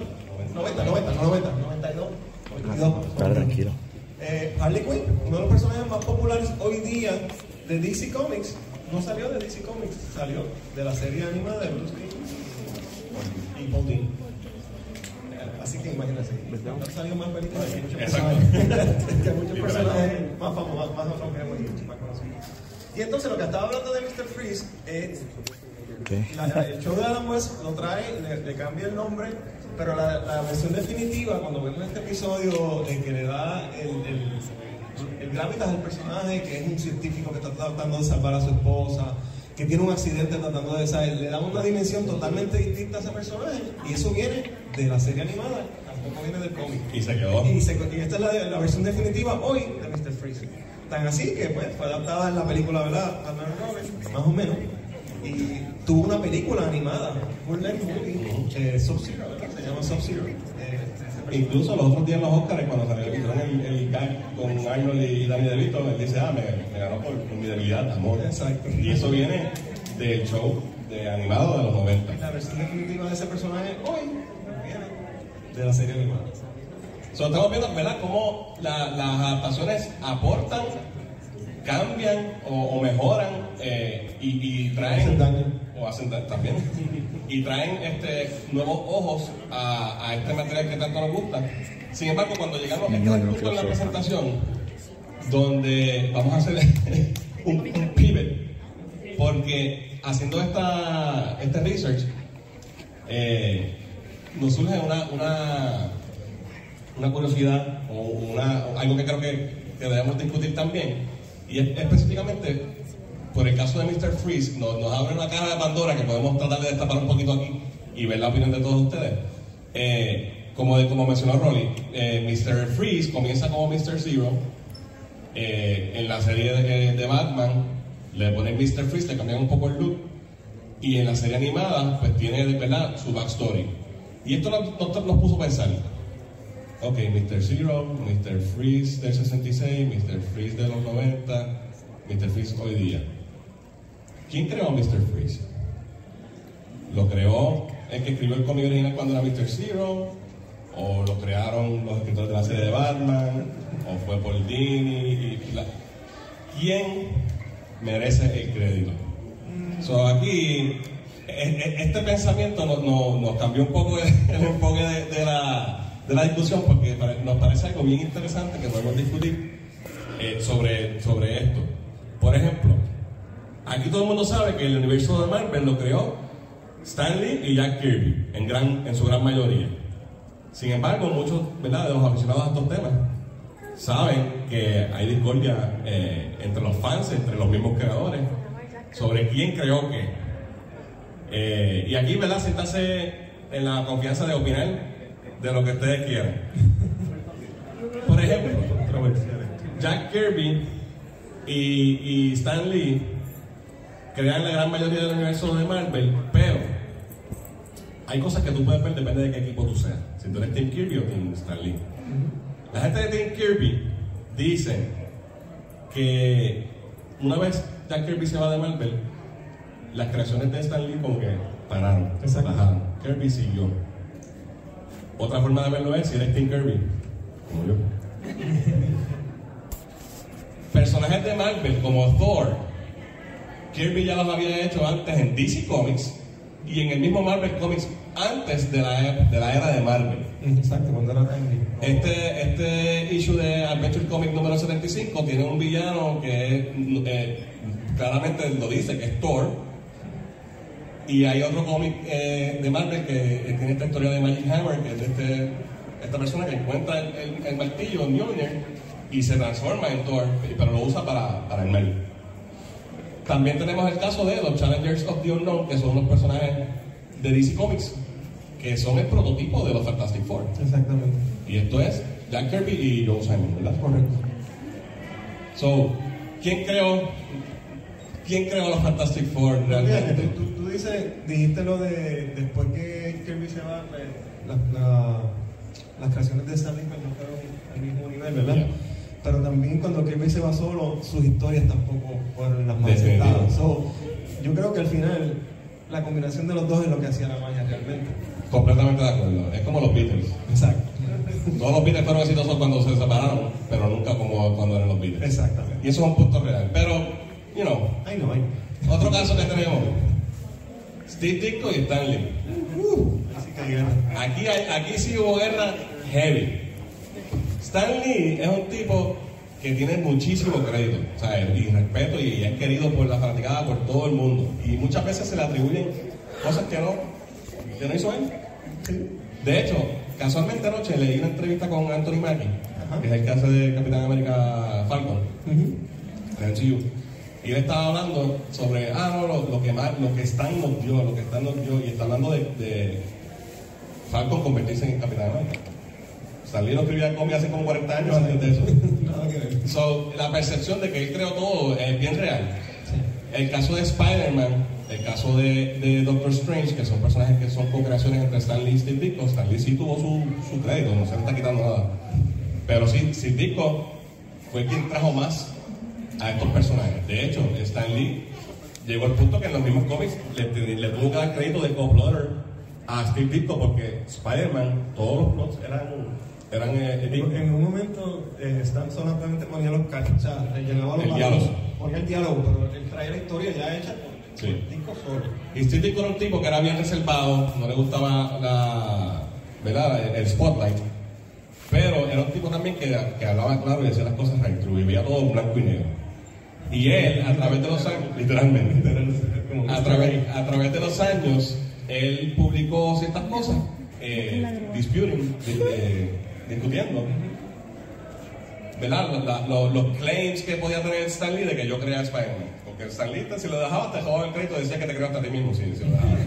92. Claro, tranquilo. Harley Quinn, uno de los personajes más populares hoy día de DC Comics, no salió de DC Comics, salió de la serie animada de Bruce Lee y Paul Dini. Así que imagínense, han salido más películas que muchos personajes más famosos, más longevos y más conocidos. Y entonces lo que estaba hablando de Mr. Freeze es el show de Adam West lo trae, le cambia el nombre, pero la versión definitiva, cuando vemos este episodio en que le da el gravitas al personaje, que es un científico que está tratando de salvar a su esposa, que tiene un accidente tratando de salir, le da una dimensión totalmente distinta a ese personaje, y eso viene de la serie animada, tampoco viene del cómic. Y se quedó. Y esta es la versión definitiva hoy de Mr. Freeze. Tan así que pues, fue adaptada en la película, ¿verdad? Más o menos. Y tuvo una película animada, full length movie, Sub-Zero, ¿verdad? Se llama Sub-Zero. Incluso los otros días en los Oscars, cuando salió el gag con Arnold y Danny DeVito, él dice, me ganó por mi debilidad, amor. Exacto. Y eso viene del show de animado de los 90. La versión definitiva de ese personaje hoy viene de la serie animada. Estamos viendo, ¿verdad?, cómo las adaptaciones aportan cambian o mejoran y traen o hacen daño también y traen nuevos ojos a este material que tanto nos gusta. Sin embargo, cuando llegamos a este punto en la presentación donde vamos a hacer un pivot, porque haciendo este research nos surge una curiosidad o algo que creo que debemos discutir también, y específicamente por el caso de Mr. Freeze nos abre una caja de Pandora que podemos tratar de destapar un poquito aquí y ver la opinión de todos ustedes. Como mencionó Rolly, Mr. Freeze comienza como Mr. Zero. En la serie de Batman le ponen Mr. Freeze, le cambian un poco el look, y en la serie animada pues tiene de verdad su backstory, y esto nos puso a pensar: ok, Mr. Zero, Mr. Freeze del 66, Mr. Freeze de los 90, Mr. Freeze hoy día. ¿Quién creó a Mr. Freeze? ¿Lo creó el que escribió el cómic original cuando era Mr. Zero? ¿O lo crearon los escritores de la serie de Batman? ¿O fue Paul Dini? ¿Quién merece el crédito? So, aquí, este pensamiento nos cambió un poco el enfoque de la discusión, porque nos parece algo bien interesante que podemos discutir sobre esto. Por ejemplo, aquí todo el mundo sabe que el universo de Marvel lo creó Stan Lee y Jack Kirby en su gran mayoría. Sin embargo, muchos, ¿verdad?, de los aficionados a estos temas saben que hay discordia entre los fans, entre los mismos creadores, sobre quién creó qué. Y aquí, ¿verdad?, siéntase en la confianza de opinar de lo que ustedes quieran. Por ejemplo, Jack Kirby y Stan Lee crean la gran mayoría del universo de Marvel, pero hay cosas que tú puedes ver, depende de qué equipo tú seas. Si tú eres Team Kirby o Team Stan Lee. La gente de Team Kirby dice que una vez Jack Kirby se va de Marvel, las creaciones de Stan Lee como que pararon, bajaron. Kirby siguió. Otra forma de verlo es si eres Team Kirby, como yo. Personajes de Marvel como Thor, Kirby ya los había hecho antes en DC Comics y en el mismo Marvel Comics antes de la era de Marvel. Exacto, cuando era Tandy. Este issue de Adventure Comics número 75 tiene un villano que claramente lo dice, que es Thor. Y hay otro cómic de Marvel que tiene esta historia de Magic Hammer, que es de esta persona que encuentra el martillo en Mjolnir y se transforma en Thor, pero lo usa para el mal. También tenemos el caso de los Challengers of the Unknown, que son unos personajes de DC Comics que son el prototipo de los Fantastic Four. Exactamente. Y esto es Jack Kirby y Joe Simon, ¿verdad? Correcto. So, ¿quién creó los Fantastic Four realmente? Tú dijiste lo de después que Kirby se va, las creaciones de Stan Lee no fueron al mismo nivel, ¿verdad? Yeah. Pero también cuando Kirby se va solo, sus historias tampoco fueron las más aceptadas. So, yo creo que al final la combinación de los dos es lo que hacía la magia realmente. Completamente de acuerdo. Es como los Beatles. Exacto. Todos los Beatles fueron exitosos cuando se separaron, pero nunca como cuando eran los Beatles. Exactamente. Y eso es un punto real. Pero, you know. I know. Otro caso que tenemos: Steve Ditko y Stan Lee. Así que hay guerra. Aquí sí hubo guerra heavy. Stan Lee es un tipo que tiene muchísimo crédito, o sea, y respeto, y es querido por la fanaticada, por todo el mundo, y muchas veces se le atribuyen cosas que no hizo él. De hecho, casualmente anoche leí una entrevista con Anthony Mackie, que es el que hace de Capitán América Falcon, en MCU, y él estaba hablando sobre lo que Stan nos dio, y está hablando de Falcon convertirse en Capitán América. Stan Lee no escribía cómics hace como 40 años antes de eso. Nada que ver. So, la percepción de que él creó todo es bien real. Sí. El caso de Spider-Man, el caso de Doctor Strange, que son personajes que son co-creaciones entre Stan Lee y Steve Ditko. Stan Lee sí tuvo su crédito, no se le está quitando nada. Pero sí, Steve Ditko fue quien trajo más a estos personajes. De hecho, Stan Lee llegó al punto que en los mismos cómics le tuvo que dar crédito de co-plotter a Steve Ditko, porque Spider-Man, todos los plots eran Eran en un momento Stan solamente ponía los carros, o sea, llenaba los diálogo. Ponía el diálogo, pero él traía la historia ya hecha por el disco solo. Y Steve Ditko era un tipo que era bien reservado, no le gustaba ¿verdad? El spotlight, pero era un tipo también que hablaba claro y decía las cosas right through, y veía todo en blanco y negro. Y él, a través de los años, literalmente, a través de los años, él publicó ciertas cosas, discutiendo, ¿verdad? Los claims que podía tener Stan Lee de que yo creaba Spider-Man. Porque Stan Lee, si lo dejabas, te dejaba el crédito, decía que te creaste a ti mismo. Si lo dejabas.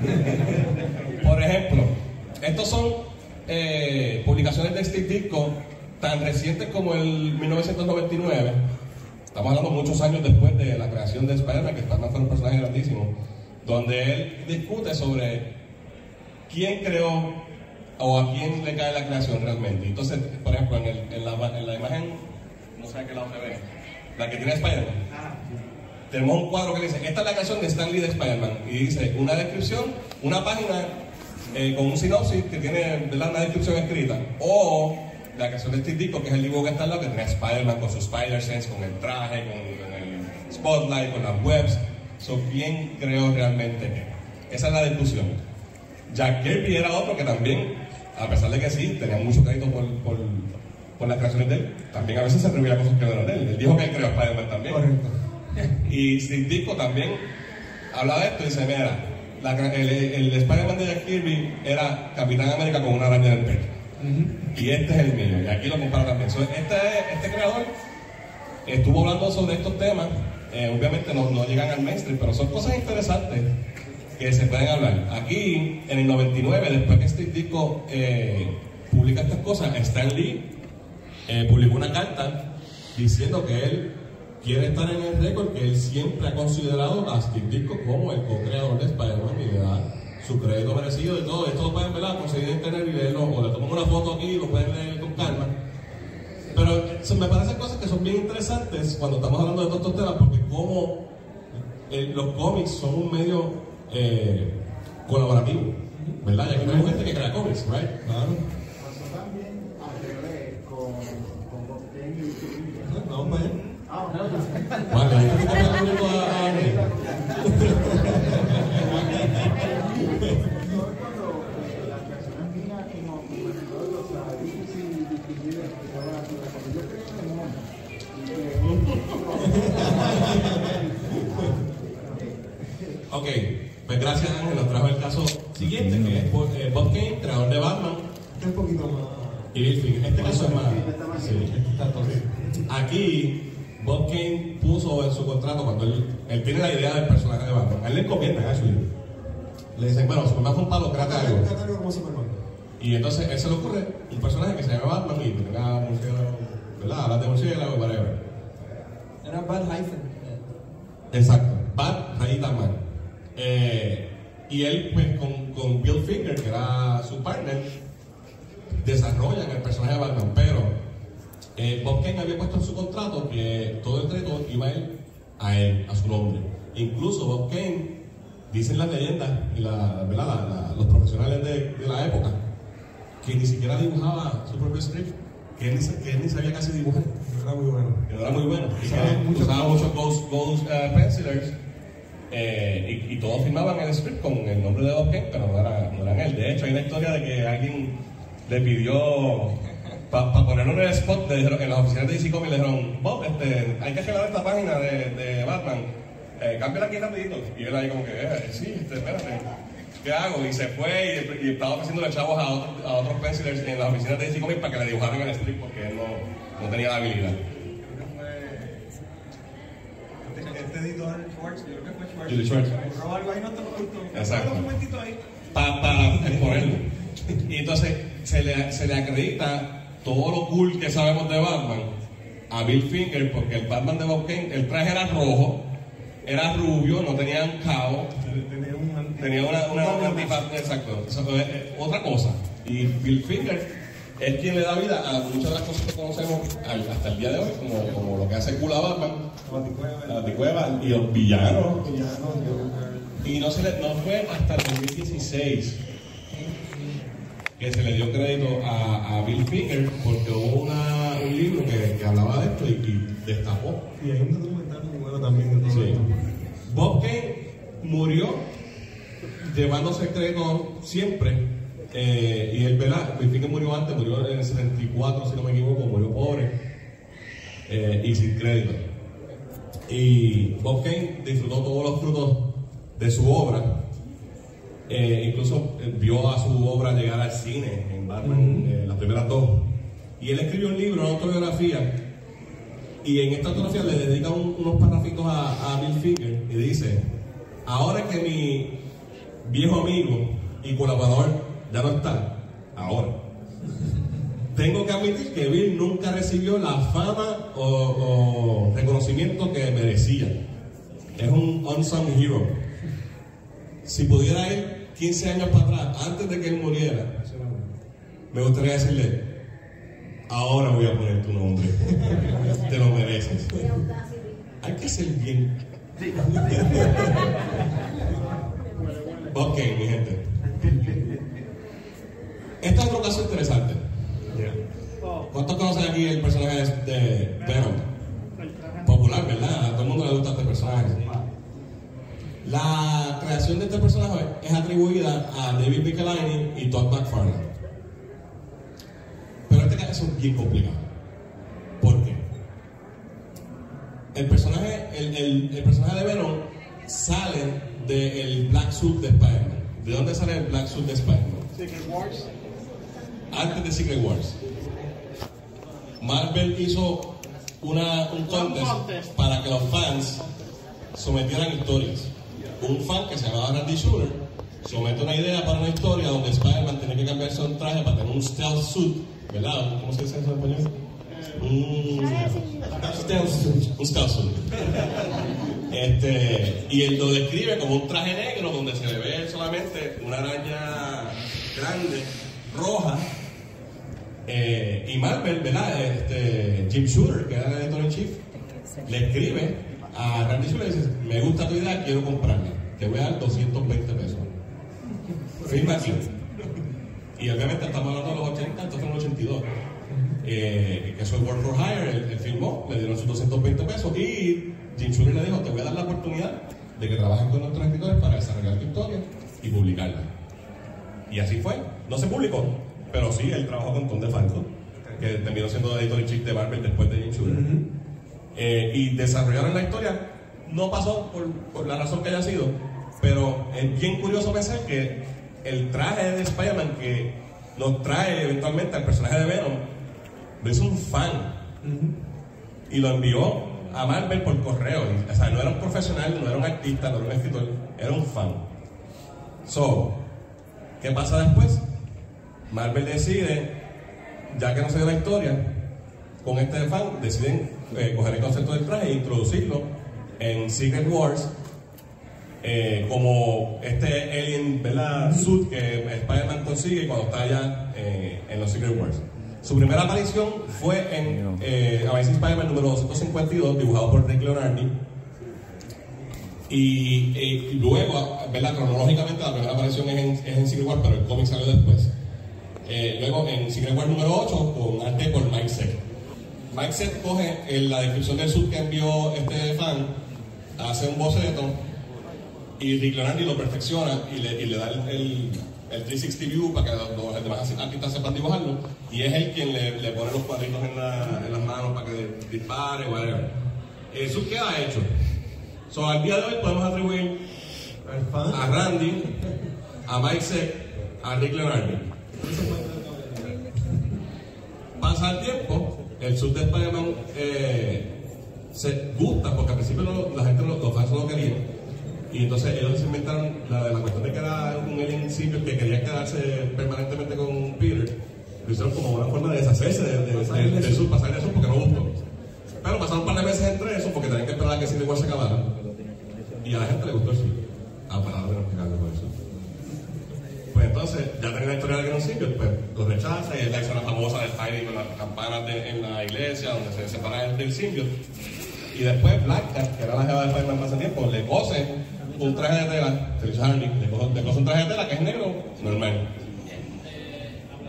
Por ejemplo, estos son publicaciones de Steve Ditko tan recientes como el 1999. Estamos hablando muchos años después de la creación de Spider-Man, que Spider-Man fue un personaje grandísimo, donde él discute sobre quién creó o a quién le cae la creación realmente. Entonces, por ejemplo, en la imagen, no sé a qué lado se ve, la que tiene Spider-Man, tenemos un cuadro que dice, esta es la creación de Stan Lee de Spider-Man, y dice una descripción, una página con un sinopsis que tiene, ¿verdad?, una descripción escrita, o la creación de Steve Ditko, que es el dibujo que está al lado, que tiene Spider-Man con su Spider-Sense, con el traje, con el spotlight, con las webs. ¿Quién creó realmente? Esa es la discusión. Jack Kirby era otro que también, a pesar de que sí, tenía mucho crédito por las creaciones de él, también a veces se atribuía a cosas que no eran de él. Él dijo que él creó Spider-Man también. Correcto. Y Steve Ditko también habla de esto y dice, mira, el Spider-Man de Jack Kirby era Capitán América con una araña en el pecho. Y este es el mío, y aquí lo comparo también. Este creador estuvo hablando sobre estos temas, obviamente no llegan al mainstream, pero son cosas interesantes que se pueden hablar. Aquí, en el 99, después que Steve Ditko publica estas cosas, Stan Lee publicó una carta diciendo que él quiere estar en el récord, que él siempre ha considerado a Steve Ditko como el co-creador de Spider-Man y le da su crédito merecido y todo. Esto lo pueden ver, conseguir en internet y leerlo, o le toman una foto aquí y lo pueden leer con calma. Pero me parecen cosas que son bien interesantes cuando estamos hablando de todos estos temas, porque como los cómics son un medio colaborativo, ¿verdad? Ya que tenemos gente que crea cómics, ¿right? Claro. Pasó también al revés con Bob Kane y No, man. Vale, ahí está hablando Ok, pues gracias Ángel, nos trajo el caso siguiente, que es Bob Kane, creador de Batman. Un poquito más. Y Bill Finger. Este caso es más. Sí, este está todo. Aquí, Bob Kane puso en su contrato, cuando él tiene la idea del personaje de Batman, a él le encomiendan, le dicen, bueno, Superman fue un palo, trata algo como Superman. Y entonces él se le ocurre un personaje que se llama Batman y que tenga murciélago, ¿verdad? Habla de murciélago, whatever. Era Bad Hyphen. Exacto, Bad Rayita Man. Y él, pues, con Bill Finger, que era su partner, desarrollan el personaje de Batman, pero Bob Kane había puesto en su contrato que todo el crédito iba a él, a su nombre. Incluso Bob Kane, dicen las leyendas y los profesionales de la época, que ni siquiera dibujaba su propio script, que él ni sabía casi dibujar. No era muy bueno. Que no era muy bueno. Y usaba muchos Ghost pencilers. Y todos firmaban el script con el nombre de Bob Kane, pero no eran él. De hecho, hay una historia de que alguien le pidió para ponerlo en el spot, le dijeron, en las oficinas de DC Comics le dijeron, Bob, hay que arreglar esta página de Batman, cámbiala aquí rapidito. Y él ahí como que, sí, espérate, ¿qué hago? Y se fue y estaba ofreciéndole chavos a otros pencilers en las oficinas de DC Comics para que le dibujaran el script porque él no tenía la habilidad. Este editor Schwartz, yo creo que fue Schwartz. Julie Schwartz. Borró algo ahí, no te lo ocultó. Exacto. Un momentito ahí. Para exponerlo. Y entonces se le acredita todo lo cool que sabemos de Batman a Bill Finger, porque el Batman de Bob Kane, el traje era rojo, era rubio, no tenía un cabo, tenía una antifaz, exacto. Otra cosa. Y Bill Finger es quien le da vida a muchas de las cosas que conocemos hasta el día de hoy, como lo que hace cool a Batman, la Baticueva y los villanos. Y no fue hasta el 2016 que se le dio crédito a Bill Finger porque hubo un libro que hablaba de esto y destapó. Y hay un documental muy bueno también de todo esto. Bob Kane murió llevándose el crédito siempre. Y él, ¿verdad? Bill Finger murió antes, murió en el 74, si no me equivoco, murió pobre y sin crédito. Y Bob Kane disfrutó todos los frutos de su obra. Incluso vio a su obra llegar al cine en Batman, las primeras dos. Y él escribió un libro, una autobiografía, y en esta autobiografía le dedica unos párrafitos a Bill Finger y dice: ahora que mi viejo amigo y colaborador ya no está, ahora tengo que admitir que Bill nunca recibió la fama o reconocimiento que merecía. Es un unsung hero. Si pudiera ir 15 años para atrás, antes de que él muriera, me gustaría decirle: ahora voy a poner tu nombre, te lo mereces. Hay que ser bien. Ok, mi gente, este es otro caso interesante. ¿Cuántos conocen aquí el personaje de Venom? Popular, ¿verdad? A todo el mundo le gusta este personaje. La creación de este personaje es atribuida a David Michelinie y Todd McFarlane. Pero este caso es bien complicado. ¿Por qué? El personaje de Venom sale del Black Suit de Spider-Man. ¿De dónde sale el Black Suit de Spider-Man? Secret Wars. Antes de Secret Wars. Marvel hizo un contest para que los fans sometieran historias. Un fan que se llamaba Randy Schuller somete una idea para una historia donde Spider-Man tiene que cambiarse un traje para tener un stealth suit, ¿verdad? ¿Cómo se dice eso en español? Un stealth suit. Y él lo describe como un traje negro donde se le ve solamente una araña grande, roja. Y Marvel, ¿verdad? Jim Shooter, que era el editor en chief, le escribe a Randy Schuller y dice: me gusta tu idea, quiero comprarla, te voy a dar 220 pesos. Firma aquí. Y obviamente estamos hablando de los 80, entonces en los 82. Que eso es Work for Hire, él firmó, le dieron sus 220 pesos y Jim Shooter le dijo: te voy a dar la oportunidad de que trabajes con nuestros escritores para desarrollar tu historia y publicarla. Y así fue. No se publicó, pero sí, él trabajó con Tom DeFalco, que terminó siendo editor en chief de Marvel después de Jim Shooter. Y desarrollaron la historia. No pasó por la razón que haya sido, pero es bien curioso pensar que el traje de Spider-Man que nos trae eventualmente al personaje de Venom lo hizo un fan y lo envió a Marvel por correo. O sea, no era un profesional, no era un artista, no era un escritor, era un fan. ¿Qué pasa después? Marvel decide, ya que no se dio la historia con este fan, deciden coger el concepto del traje e introducirlo en Secret Wars como este alien, ¿verdad? Suit que Spider-Man consigue cuando está allá en los Secret Wars. Su primera aparición fue en Amazing Spider-Man número 252, dibujado por Rick Leonardi. Y luego, ¿verdad? Cronológicamente la primera aparición es en Secret Wars, pero el cómic salió después. Luego en Secret Wars número 8 con arte por Mike Zeck. Mike Zeck coge la descripción del suit que envió este fan, hace un boceto y Rick Leonardi lo perfecciona y le da el 360 view para que los demás artistas sepan dibujarlo, y es él quien le pone los cuadritos en las manos para que dispare, whatever. El suit queda hecho. Al día de hoy podemos atribuir a Randy, a Mike Zeck, a Rick Leonardi. Pasa el tiempo, el suit de Spider-Man se gusta, porque al principio la gente, los fans no lo querían, y entonces ellos se inventaron la cuestión de que era un alien simple que quería quedarse permanentemente con Peter. Lo hicieron como una forma de deshacerse del suit, pasar de suit porque no gustó. Pero pasaron un par de meses entre eso porque tenían que esperar a que Secret Wars se acabara, y a la gente le gustó el suit. Para menos que cambie con eso. Pues entonces, ya tenía la historia de Gran Symbiote, pues lo rechaza, y es la escena famosa de Spidey con las campanas en la iglesia, donde se separa del Symbiote. Y después Black Cat, que era la jefa de Spider-Man más hace tiempo, le cose un traje de tela, le cose un traje de tela que es negro, normal.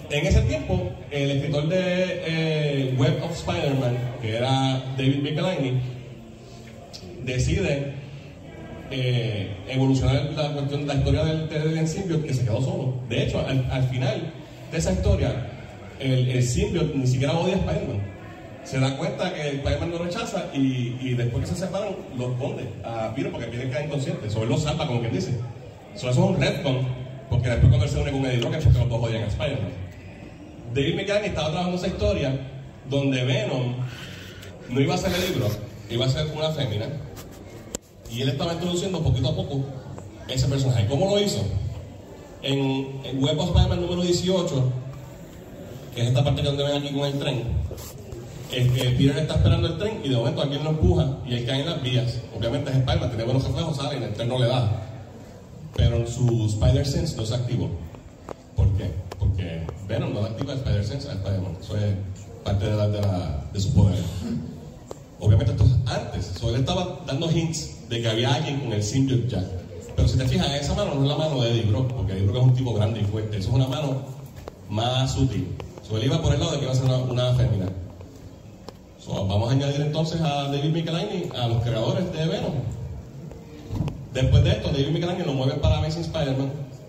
en ese tiempo, el escritor de Web of Spider-Man, que era David Michelinie, decide evolucionar la historia del symbiote, que se quedó solo. De hecho, al final de esa historia, el symbiote ni siquiera odia a Spider-Man. Se da cuenta que Spider-Man lo rechaza y después que se separan, lo esconde a Peter porque Peter queda inconsciente. Sobre él lo salva, como quien dice. Eso es un retcon, porque después cuando él se une con Eddie Brock es porque los dos odian a Spider-Man. David Michelinie estaba trabajando esa historia donde Venom no iba a ser Eddie Brock, iba a ser una fémina. Y él estaba introduciendo poquito a poco ese personaje. ¿Cómo lo hizo? En Web of Spider-Man número 18, que es esta parte donde ven aquí con el tren, es que Peter está esperando el tren y de momento alguien lo empuja y él cae en las vías. Obviamente es Spider-Man, tiene buenos reflejos, sale y el tren no le da. Pero su Spider-Sense no se activó. ¿Por qué? Porque Venom no le activa el Spider-Sense a Spider-Man. Eso es parte de su poder. Obviamente esto es antes. Él estaba dando hints de que había alguien con el symbiote ya. Pero si te fijas, esa mano no es la mano de Eddie Brock, porque Eddie Brock es un tipo grande y fuerte. Eso es una mano más sutil. Él iba por el lado de que iba a ser una fémina. Vamos a añadir entonces a David Michelinie a los creadores de Venom. Después de esto, David Michelinie lo mueven para Amazing Spider-Man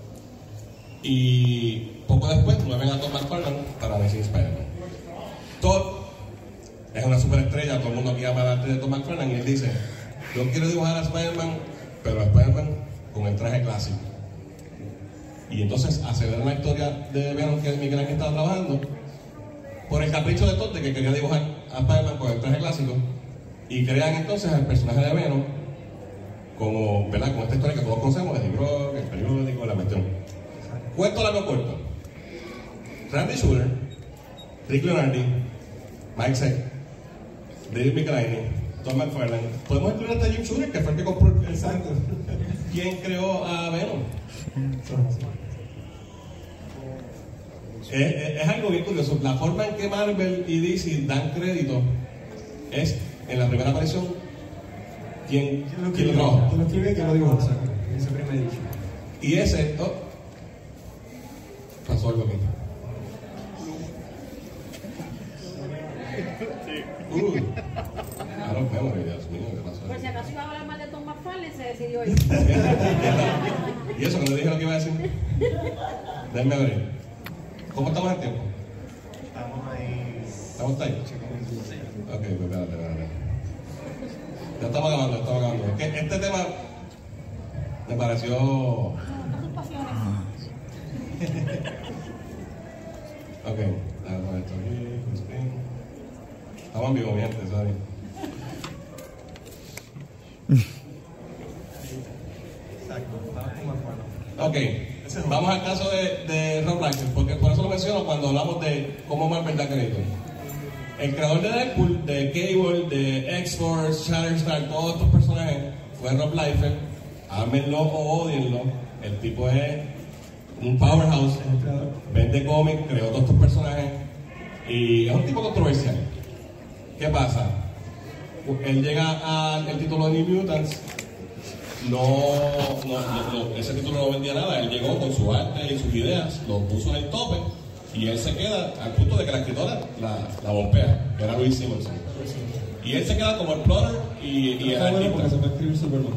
y poco después mueven a Todd McFarlane para Amazing Spider-Man. Todd es una superestrella, todo el mundo aquí ama el arte de Todd McFarlane y él dice: yo quiero dibujar a Spider-Man, pero a Spider-Man con el traje clásico. Y entonces aceleran la historia de Venom que Michelinie estaba trabajando por el capricho de Todd de que quería dibujar a Spider-Man con el traje clásico, y crean entonces al personaje de Venom como, ¿verdad?, con esta historia que todos conocemos, Eddie Brock, el periódico, la cuestión. Cuento largo corto. Randy Shooter, Rick Leonardi, Mike Zeck, David Michelinie, Todd McFarlane. Podemos incluir hasta Jim Shooter, que fue el que compró el santo. ¿Quién creó a Venom? Es algo bien curioso. La forma en que Marvel y DC dan crédito es en la primera aparición quién lo trabaja. ¿Quién lo escribe y quién lo dibuja? Ese primer dicho. Y ese pasó algo aquí. Ahora vemos, Dios mío, ¿qué pasó? Por si acaso iba a hablar mal de Tom McFarlane, se decidió ir. ¿Y eso que le dije lo que iba a decir? Déjenme abrir. ¿Cómo estamos en tiempo? Estamos ahí. ¿Estamos ahí? Ok, pues espérate. Ya estamos acabando. Es que este tema me pareció... Ok, vamos a esto aquí. Estamos en vivo, mi gente, ¿sabes? Ok, vamos al caso de Rob Liefeld, porque por eso lo menciono cuando hablamos de cómo Marvel da crédito. El creador de Deadpool, de Cable, de X-Force, Shatterstar, todos estos personajes fue Rob Liefeld. Ámenlo o odienlo, el tipo es un powerhouse, vende cómics, creó todos estos personajes y es un tipo controversial. ¿Qué pasa? Él llega al título de New Mutants. Ese título no vendía nada. Él llegó con su arte y sus ideas, lo puso en el tope y él se queda al punto de que la escritora la bombea, que era Louise Simonson. Y él se queda como el plotter y el artista. Porque se puede escribir Superman.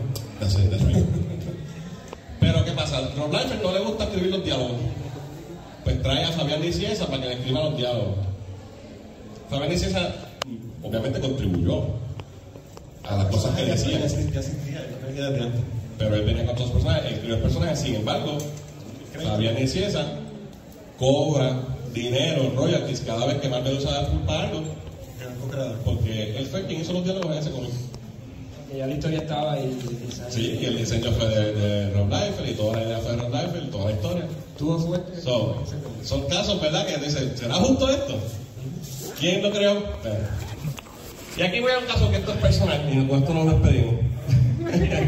Pero ¿qué pasa? A Rob Liefeld no le gusta escribir los diálogos. Pues trae a Fabián Nicieza para que le escriba los diálogos. Fabián Nicieza obviamente contribuyó a las cosas que decía. Pero él venía con todos los personajes, él escribió el personaje. Sin embargo, Fabián Nicieza cobra dinero, royalties, cada vez que Marvel usa para algo, porque él fue quien hizo los diálogos en ese cómic. Ya la historia estaba ahí. Sí, y el diseño fue de Rob Liefeld y toda la idea fue de Rob Liefeld, toda la historia. Tuvo suerte. Son casos, ¿verdad? Que dicen, ¿será justo esto? ¿Quién lo creó? Y aquí voy a un caso que esto es personal y con esto nos despedimos. En el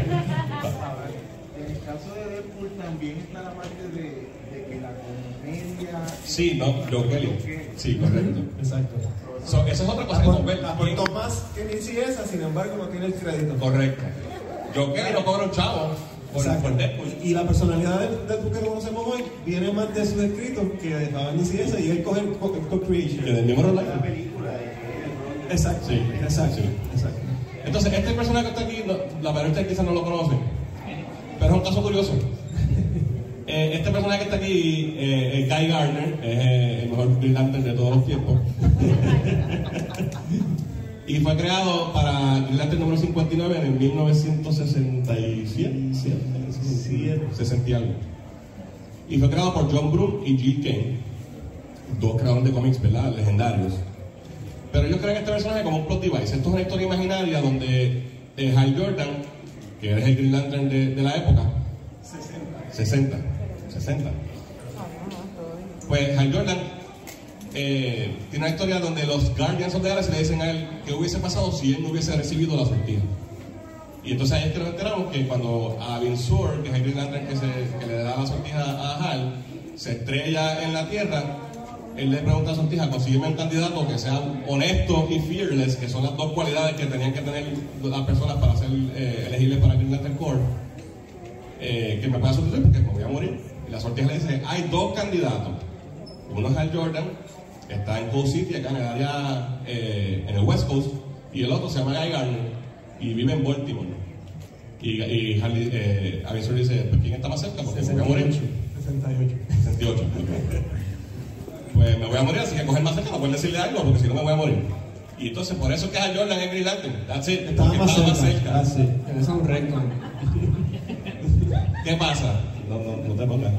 caso de Deadpool también está la parte de que la comedia... Sí, no, Joe Kelly. Sí, correcto. Exacto. Esa es otra cosa que nos ven. Aportó más que Nicieza, sin embargo no tiene el crédito. Correcto. Joe Kelly no cobra un chavo por Deadpool. Y la personalidad de Deadpool que conocemos hoy viene más de sus escritos que de Bendis y esa, y él coge el co-creation. Que del mismo rol. La película. Exacto, sí, exacto, sí. exacto. Entonces, este personaje que está aquí, la mayoría quizás no lo conocen, pero es un caso curioso. Este personaje que está aquí, Guy Gardner, es el mejor Green Lantern de todos los tiempos. Y fue creado para Green Lantern número 59 en el 1967. 60 y algo. Y fue creado por John Broome y Jill Kane, dos creadores de cómics, ¿verdad? Legendarios. Pero ellos crean este personaje como un plot device. Esto es una historia imaginaria donde Hal Jordan, que es el Green Lantern de la época, 60. Pues Hal Jordan tiene una historia donde los Guardians of the Galaxy le dicen a él qué hubiese pasado si él no hubiese recibido la sortija. Y entonces ahí es que nos enteramos que cuando Avin Sur, que es el Green Lantern que le da la sortija a Hal, se estrella en la Tierra, él le pregunta a Sortija, consígueme un candidato que sea honesto y fearless, que son las dos cualidades que tenían que tener las personas para ser elegibles para el Green Lantern Corps, que me pueda sustituir porque me voy a morir. Y la Sortija le dice, hay dos candidatos. Uno es Hal Jordan, que está en Coast City, acá en el área, en el West Coast, y el otro se llama Guy Gardner, y vive en Baltimore. Y Avin Sur dice, pues ¿quién está más cerca? Porque me voy a morir. 68. Pues me voy a morir, así que coger más cerca, no pueden decirle algo, porque si no me voy a morir. Y entonces, por eso es que Hal Jordan es Green Lantern. Estaba más cerca. Ah, sí. Es un recto. ¿Qué pasa? No te pongas.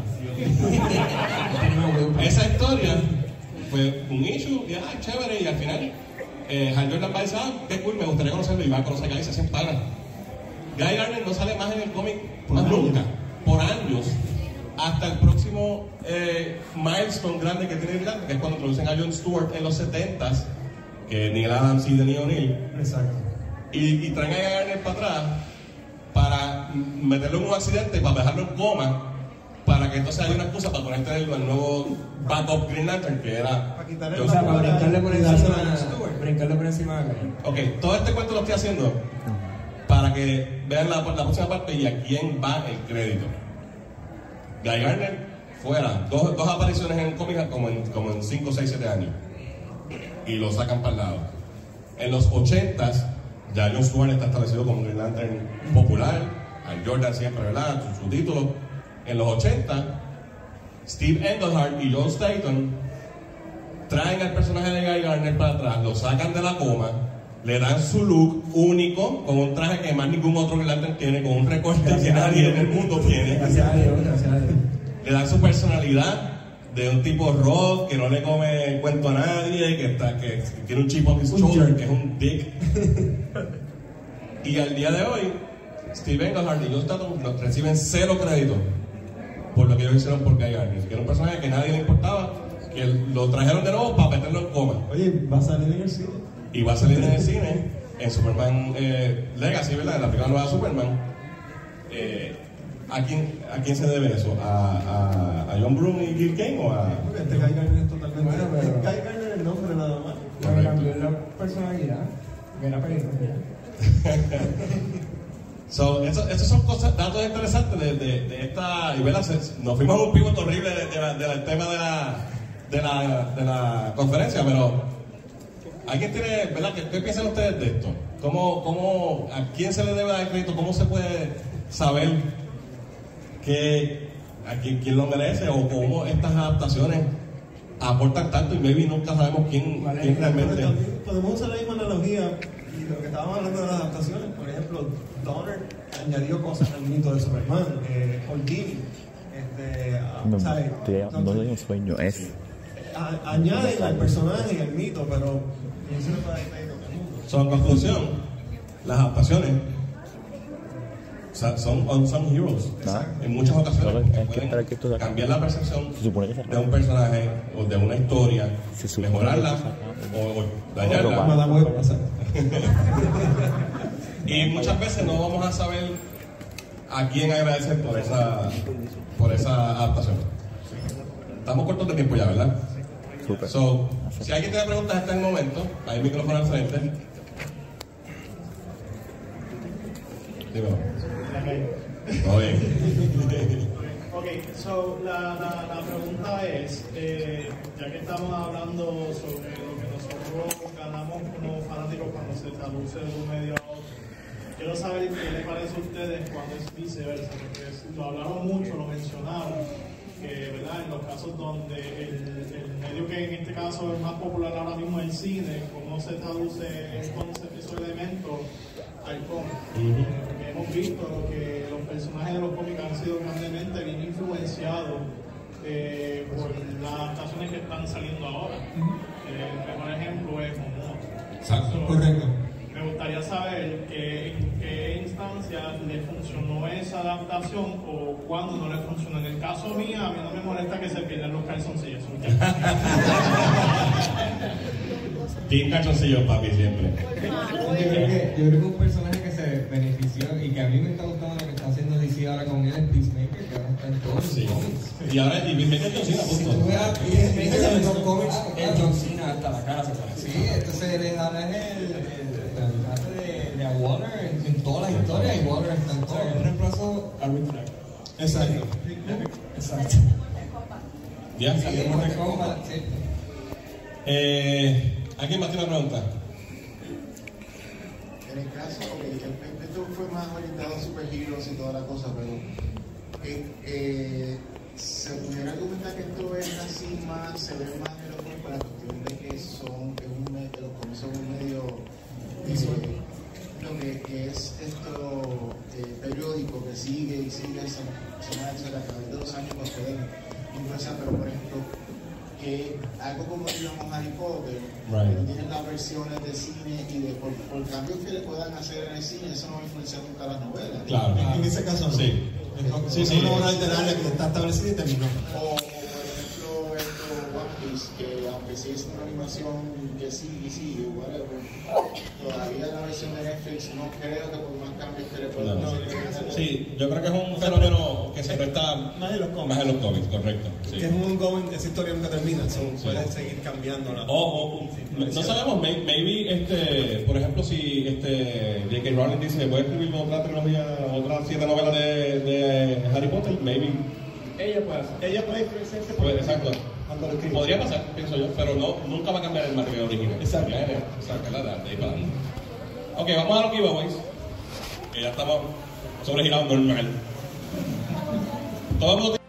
Esa historia fue un issue, y chévere, y al final Hal Jordan va a decir, qué cool, me gustaría conocerlo, y va a conocer a Guy, se hacen panas. Guy Gardner no sale más en el cómic más nunca, por años. Hasta el próximo milestone grande que tiene Green Lantern, que es cuando introducen a John Stewart en los 70s, que Neil Adams y Denny O'Neil. Exacto. Y traen a Gardner para atrás para meterlo en un accidente, para dejarlo en coma, para que entonces haya una excusa para ponerte el nuevo backup Green Lantern, que era. Para quitarle o sea, para brincarle por encima de Gardner. Ok, todo este cuento lo estoy haciendo para que vean la próxima parte y a quién va el crédito. Guy Gardner, fuera, dos apariciones en el cómic como en 5, 6, 7 años. Y lo sacan para el lado. En los 80s, ya John Stewart está establecido como un Green Lantern popular. Al Jordan siempre, ¿verdad? Su título. En los 80, Steve Englehart y Joe Staton traen al personaje de Guy Gardner para atrás, lo sacan de la coma, le dan su look único, con un traje que más ningún otro Green Lantern tiene, con un recorte que nadie en el mundo tiene. Gracias a Dios. Le dan su personalidad de un tipo rock, que no le come cuento a nadie, que tiene un chip on his shoulder, que es un dick. Y al día de hoy, Steve Englehart y Joe Staton reciben 0 crédito por lo que ellos hicieron por Guy Gardner, que era un personaje que a nadie le importaba, que lo trajeron de nuevo para meterlo en coma. Oye, va a salir en el cine. Y va a salir en el cine, en Superman Legacy, ¿verdad? En la primera nueva Superman. ¿A quién se debe eso? ¿A John Broome y Gil Kane o a...? Este Guy Gardner es totalmente... Bueno, pero... Guy Gardner es el nombre nada más. Pero cambió la personalidad. Que era película. Estos son datos interesantes de esta... Y ¿verdad? Nos fuimos a un pivote horrible del tema de la conferencia, pero... ¿Alguien tiene, verdad? ¿Qué piensan ustedes de esto? ¿A quién se le debe dar crédito? ¿Cómo se puede saber a quién lo merece? O cómo estas adaptaciones aportan tanto y maybe nunca sabemos quién realmente... Podemos usar la misma analogía y lo que estábamos hablando de las adaptaciones. Por ejemplo, Donner añadió cosas al mito de Superman. Paul Dini. No doy un sueño, es... Añaden al personaje y al mito, pero no se le puede dar crédito al mundo. En conclusión, las adaptaciones son unsung heroes. En muchas ocasiones pueden cambiar la percepción de un personaje o de una historia, mejorarla o dañarla. Y muchas veces no vamos a saber a quién agradecer por esa adaptación. Estamos cortos de tiempo ya, ¿verdad? Super. Si alguien tiene preguntas, está en el momento. Hay el micrófono al frente. Dímelo. Oye. Ok, so la pregunta es, ya que estamos hablando sobre lo que nosotros ganamos como fanáticos cuando se traduce de un medio a otro, quiero saber qué les parece a ustedes cuando es viceversa, porque lo hablaron mucho, lo mencionaron, que ¿verdad? En los casos donde el medio que en este caso es más popular ahora mismo es el cine, cómo se traduce entonces esos elementos al cómic. Porque hemos visto que los personajes de los cómics han sido grandemente bien influenciados por las adaptaciones que están saliendo ahora. El mejor ejemplo es Momoa. Exacto, correcto. Me gustaría saber en qué instancia le funcionó esa adaptación o cuándo no le funcionó. En el caso mío, a mí no me molesta que se pierdan los calzoncillos. Team calzoncillos, papi, siempre. Yo creo que un personaje que se benefició y que a mí me está gustando lo que está haciendo DC ahora con él es Peacemaker, que ahora está en todos los cómics. Y ahora Peacemaker es John Cena, punto. Si tú ves a Peacemaker en los cómics, es John Cena hasta la cara se parece. Sí, entonces él ahora es el de Waller en todas las historias y Waller está en todas. Un reemplazo a Rick Flag. Exacto. Exacto. Ya, salimos de Combat, sí. ¿Alguien más tiene una pregunta? En el caso, esto fue más orientado a superheroes y toda la cosa, pero se pudiera argumentar que esto es así más, se ve más de los cómics por la cuestión de que los cómics son un medio lo que es esto periódico que sigue y sigue a través de 2 años pues pueden influenciar, pero por ejemplo algo como digamos Harry Potter, tienen las versiones de cine y por cambios que le puedan hacer en el cine, eso no va a influenciar nunca las novelas. Claro. En ese caso no. Sí. Es una obra literaria que está establecida y terminó. O por ejemplo One Piece, que aunque sí es una animación que sigue, todavía la versión de Netflix no creo que por más cambios que le puedan hacer. Sí, yo creo que es un fenómeno que se presta más en los cómics, correcto. Sí. Que es un ongoing, esa historia nunca termina, puede seguir cambiando. No sabemos, maybe, por ejemplo, si J.K. Rowling dice voy a escribir otra trilogía, otras 7 novelas de Harry Potter, maybe. Ella puede hacer. Ella puede influenciarse por exacto. Podría pasar, pienso yo, pero nunca va a cambiar el material original. Exacto. De ahí para adelante. Ok, vamos a los giveaways. Que ya estamos sobregirados normal. Todo el mundo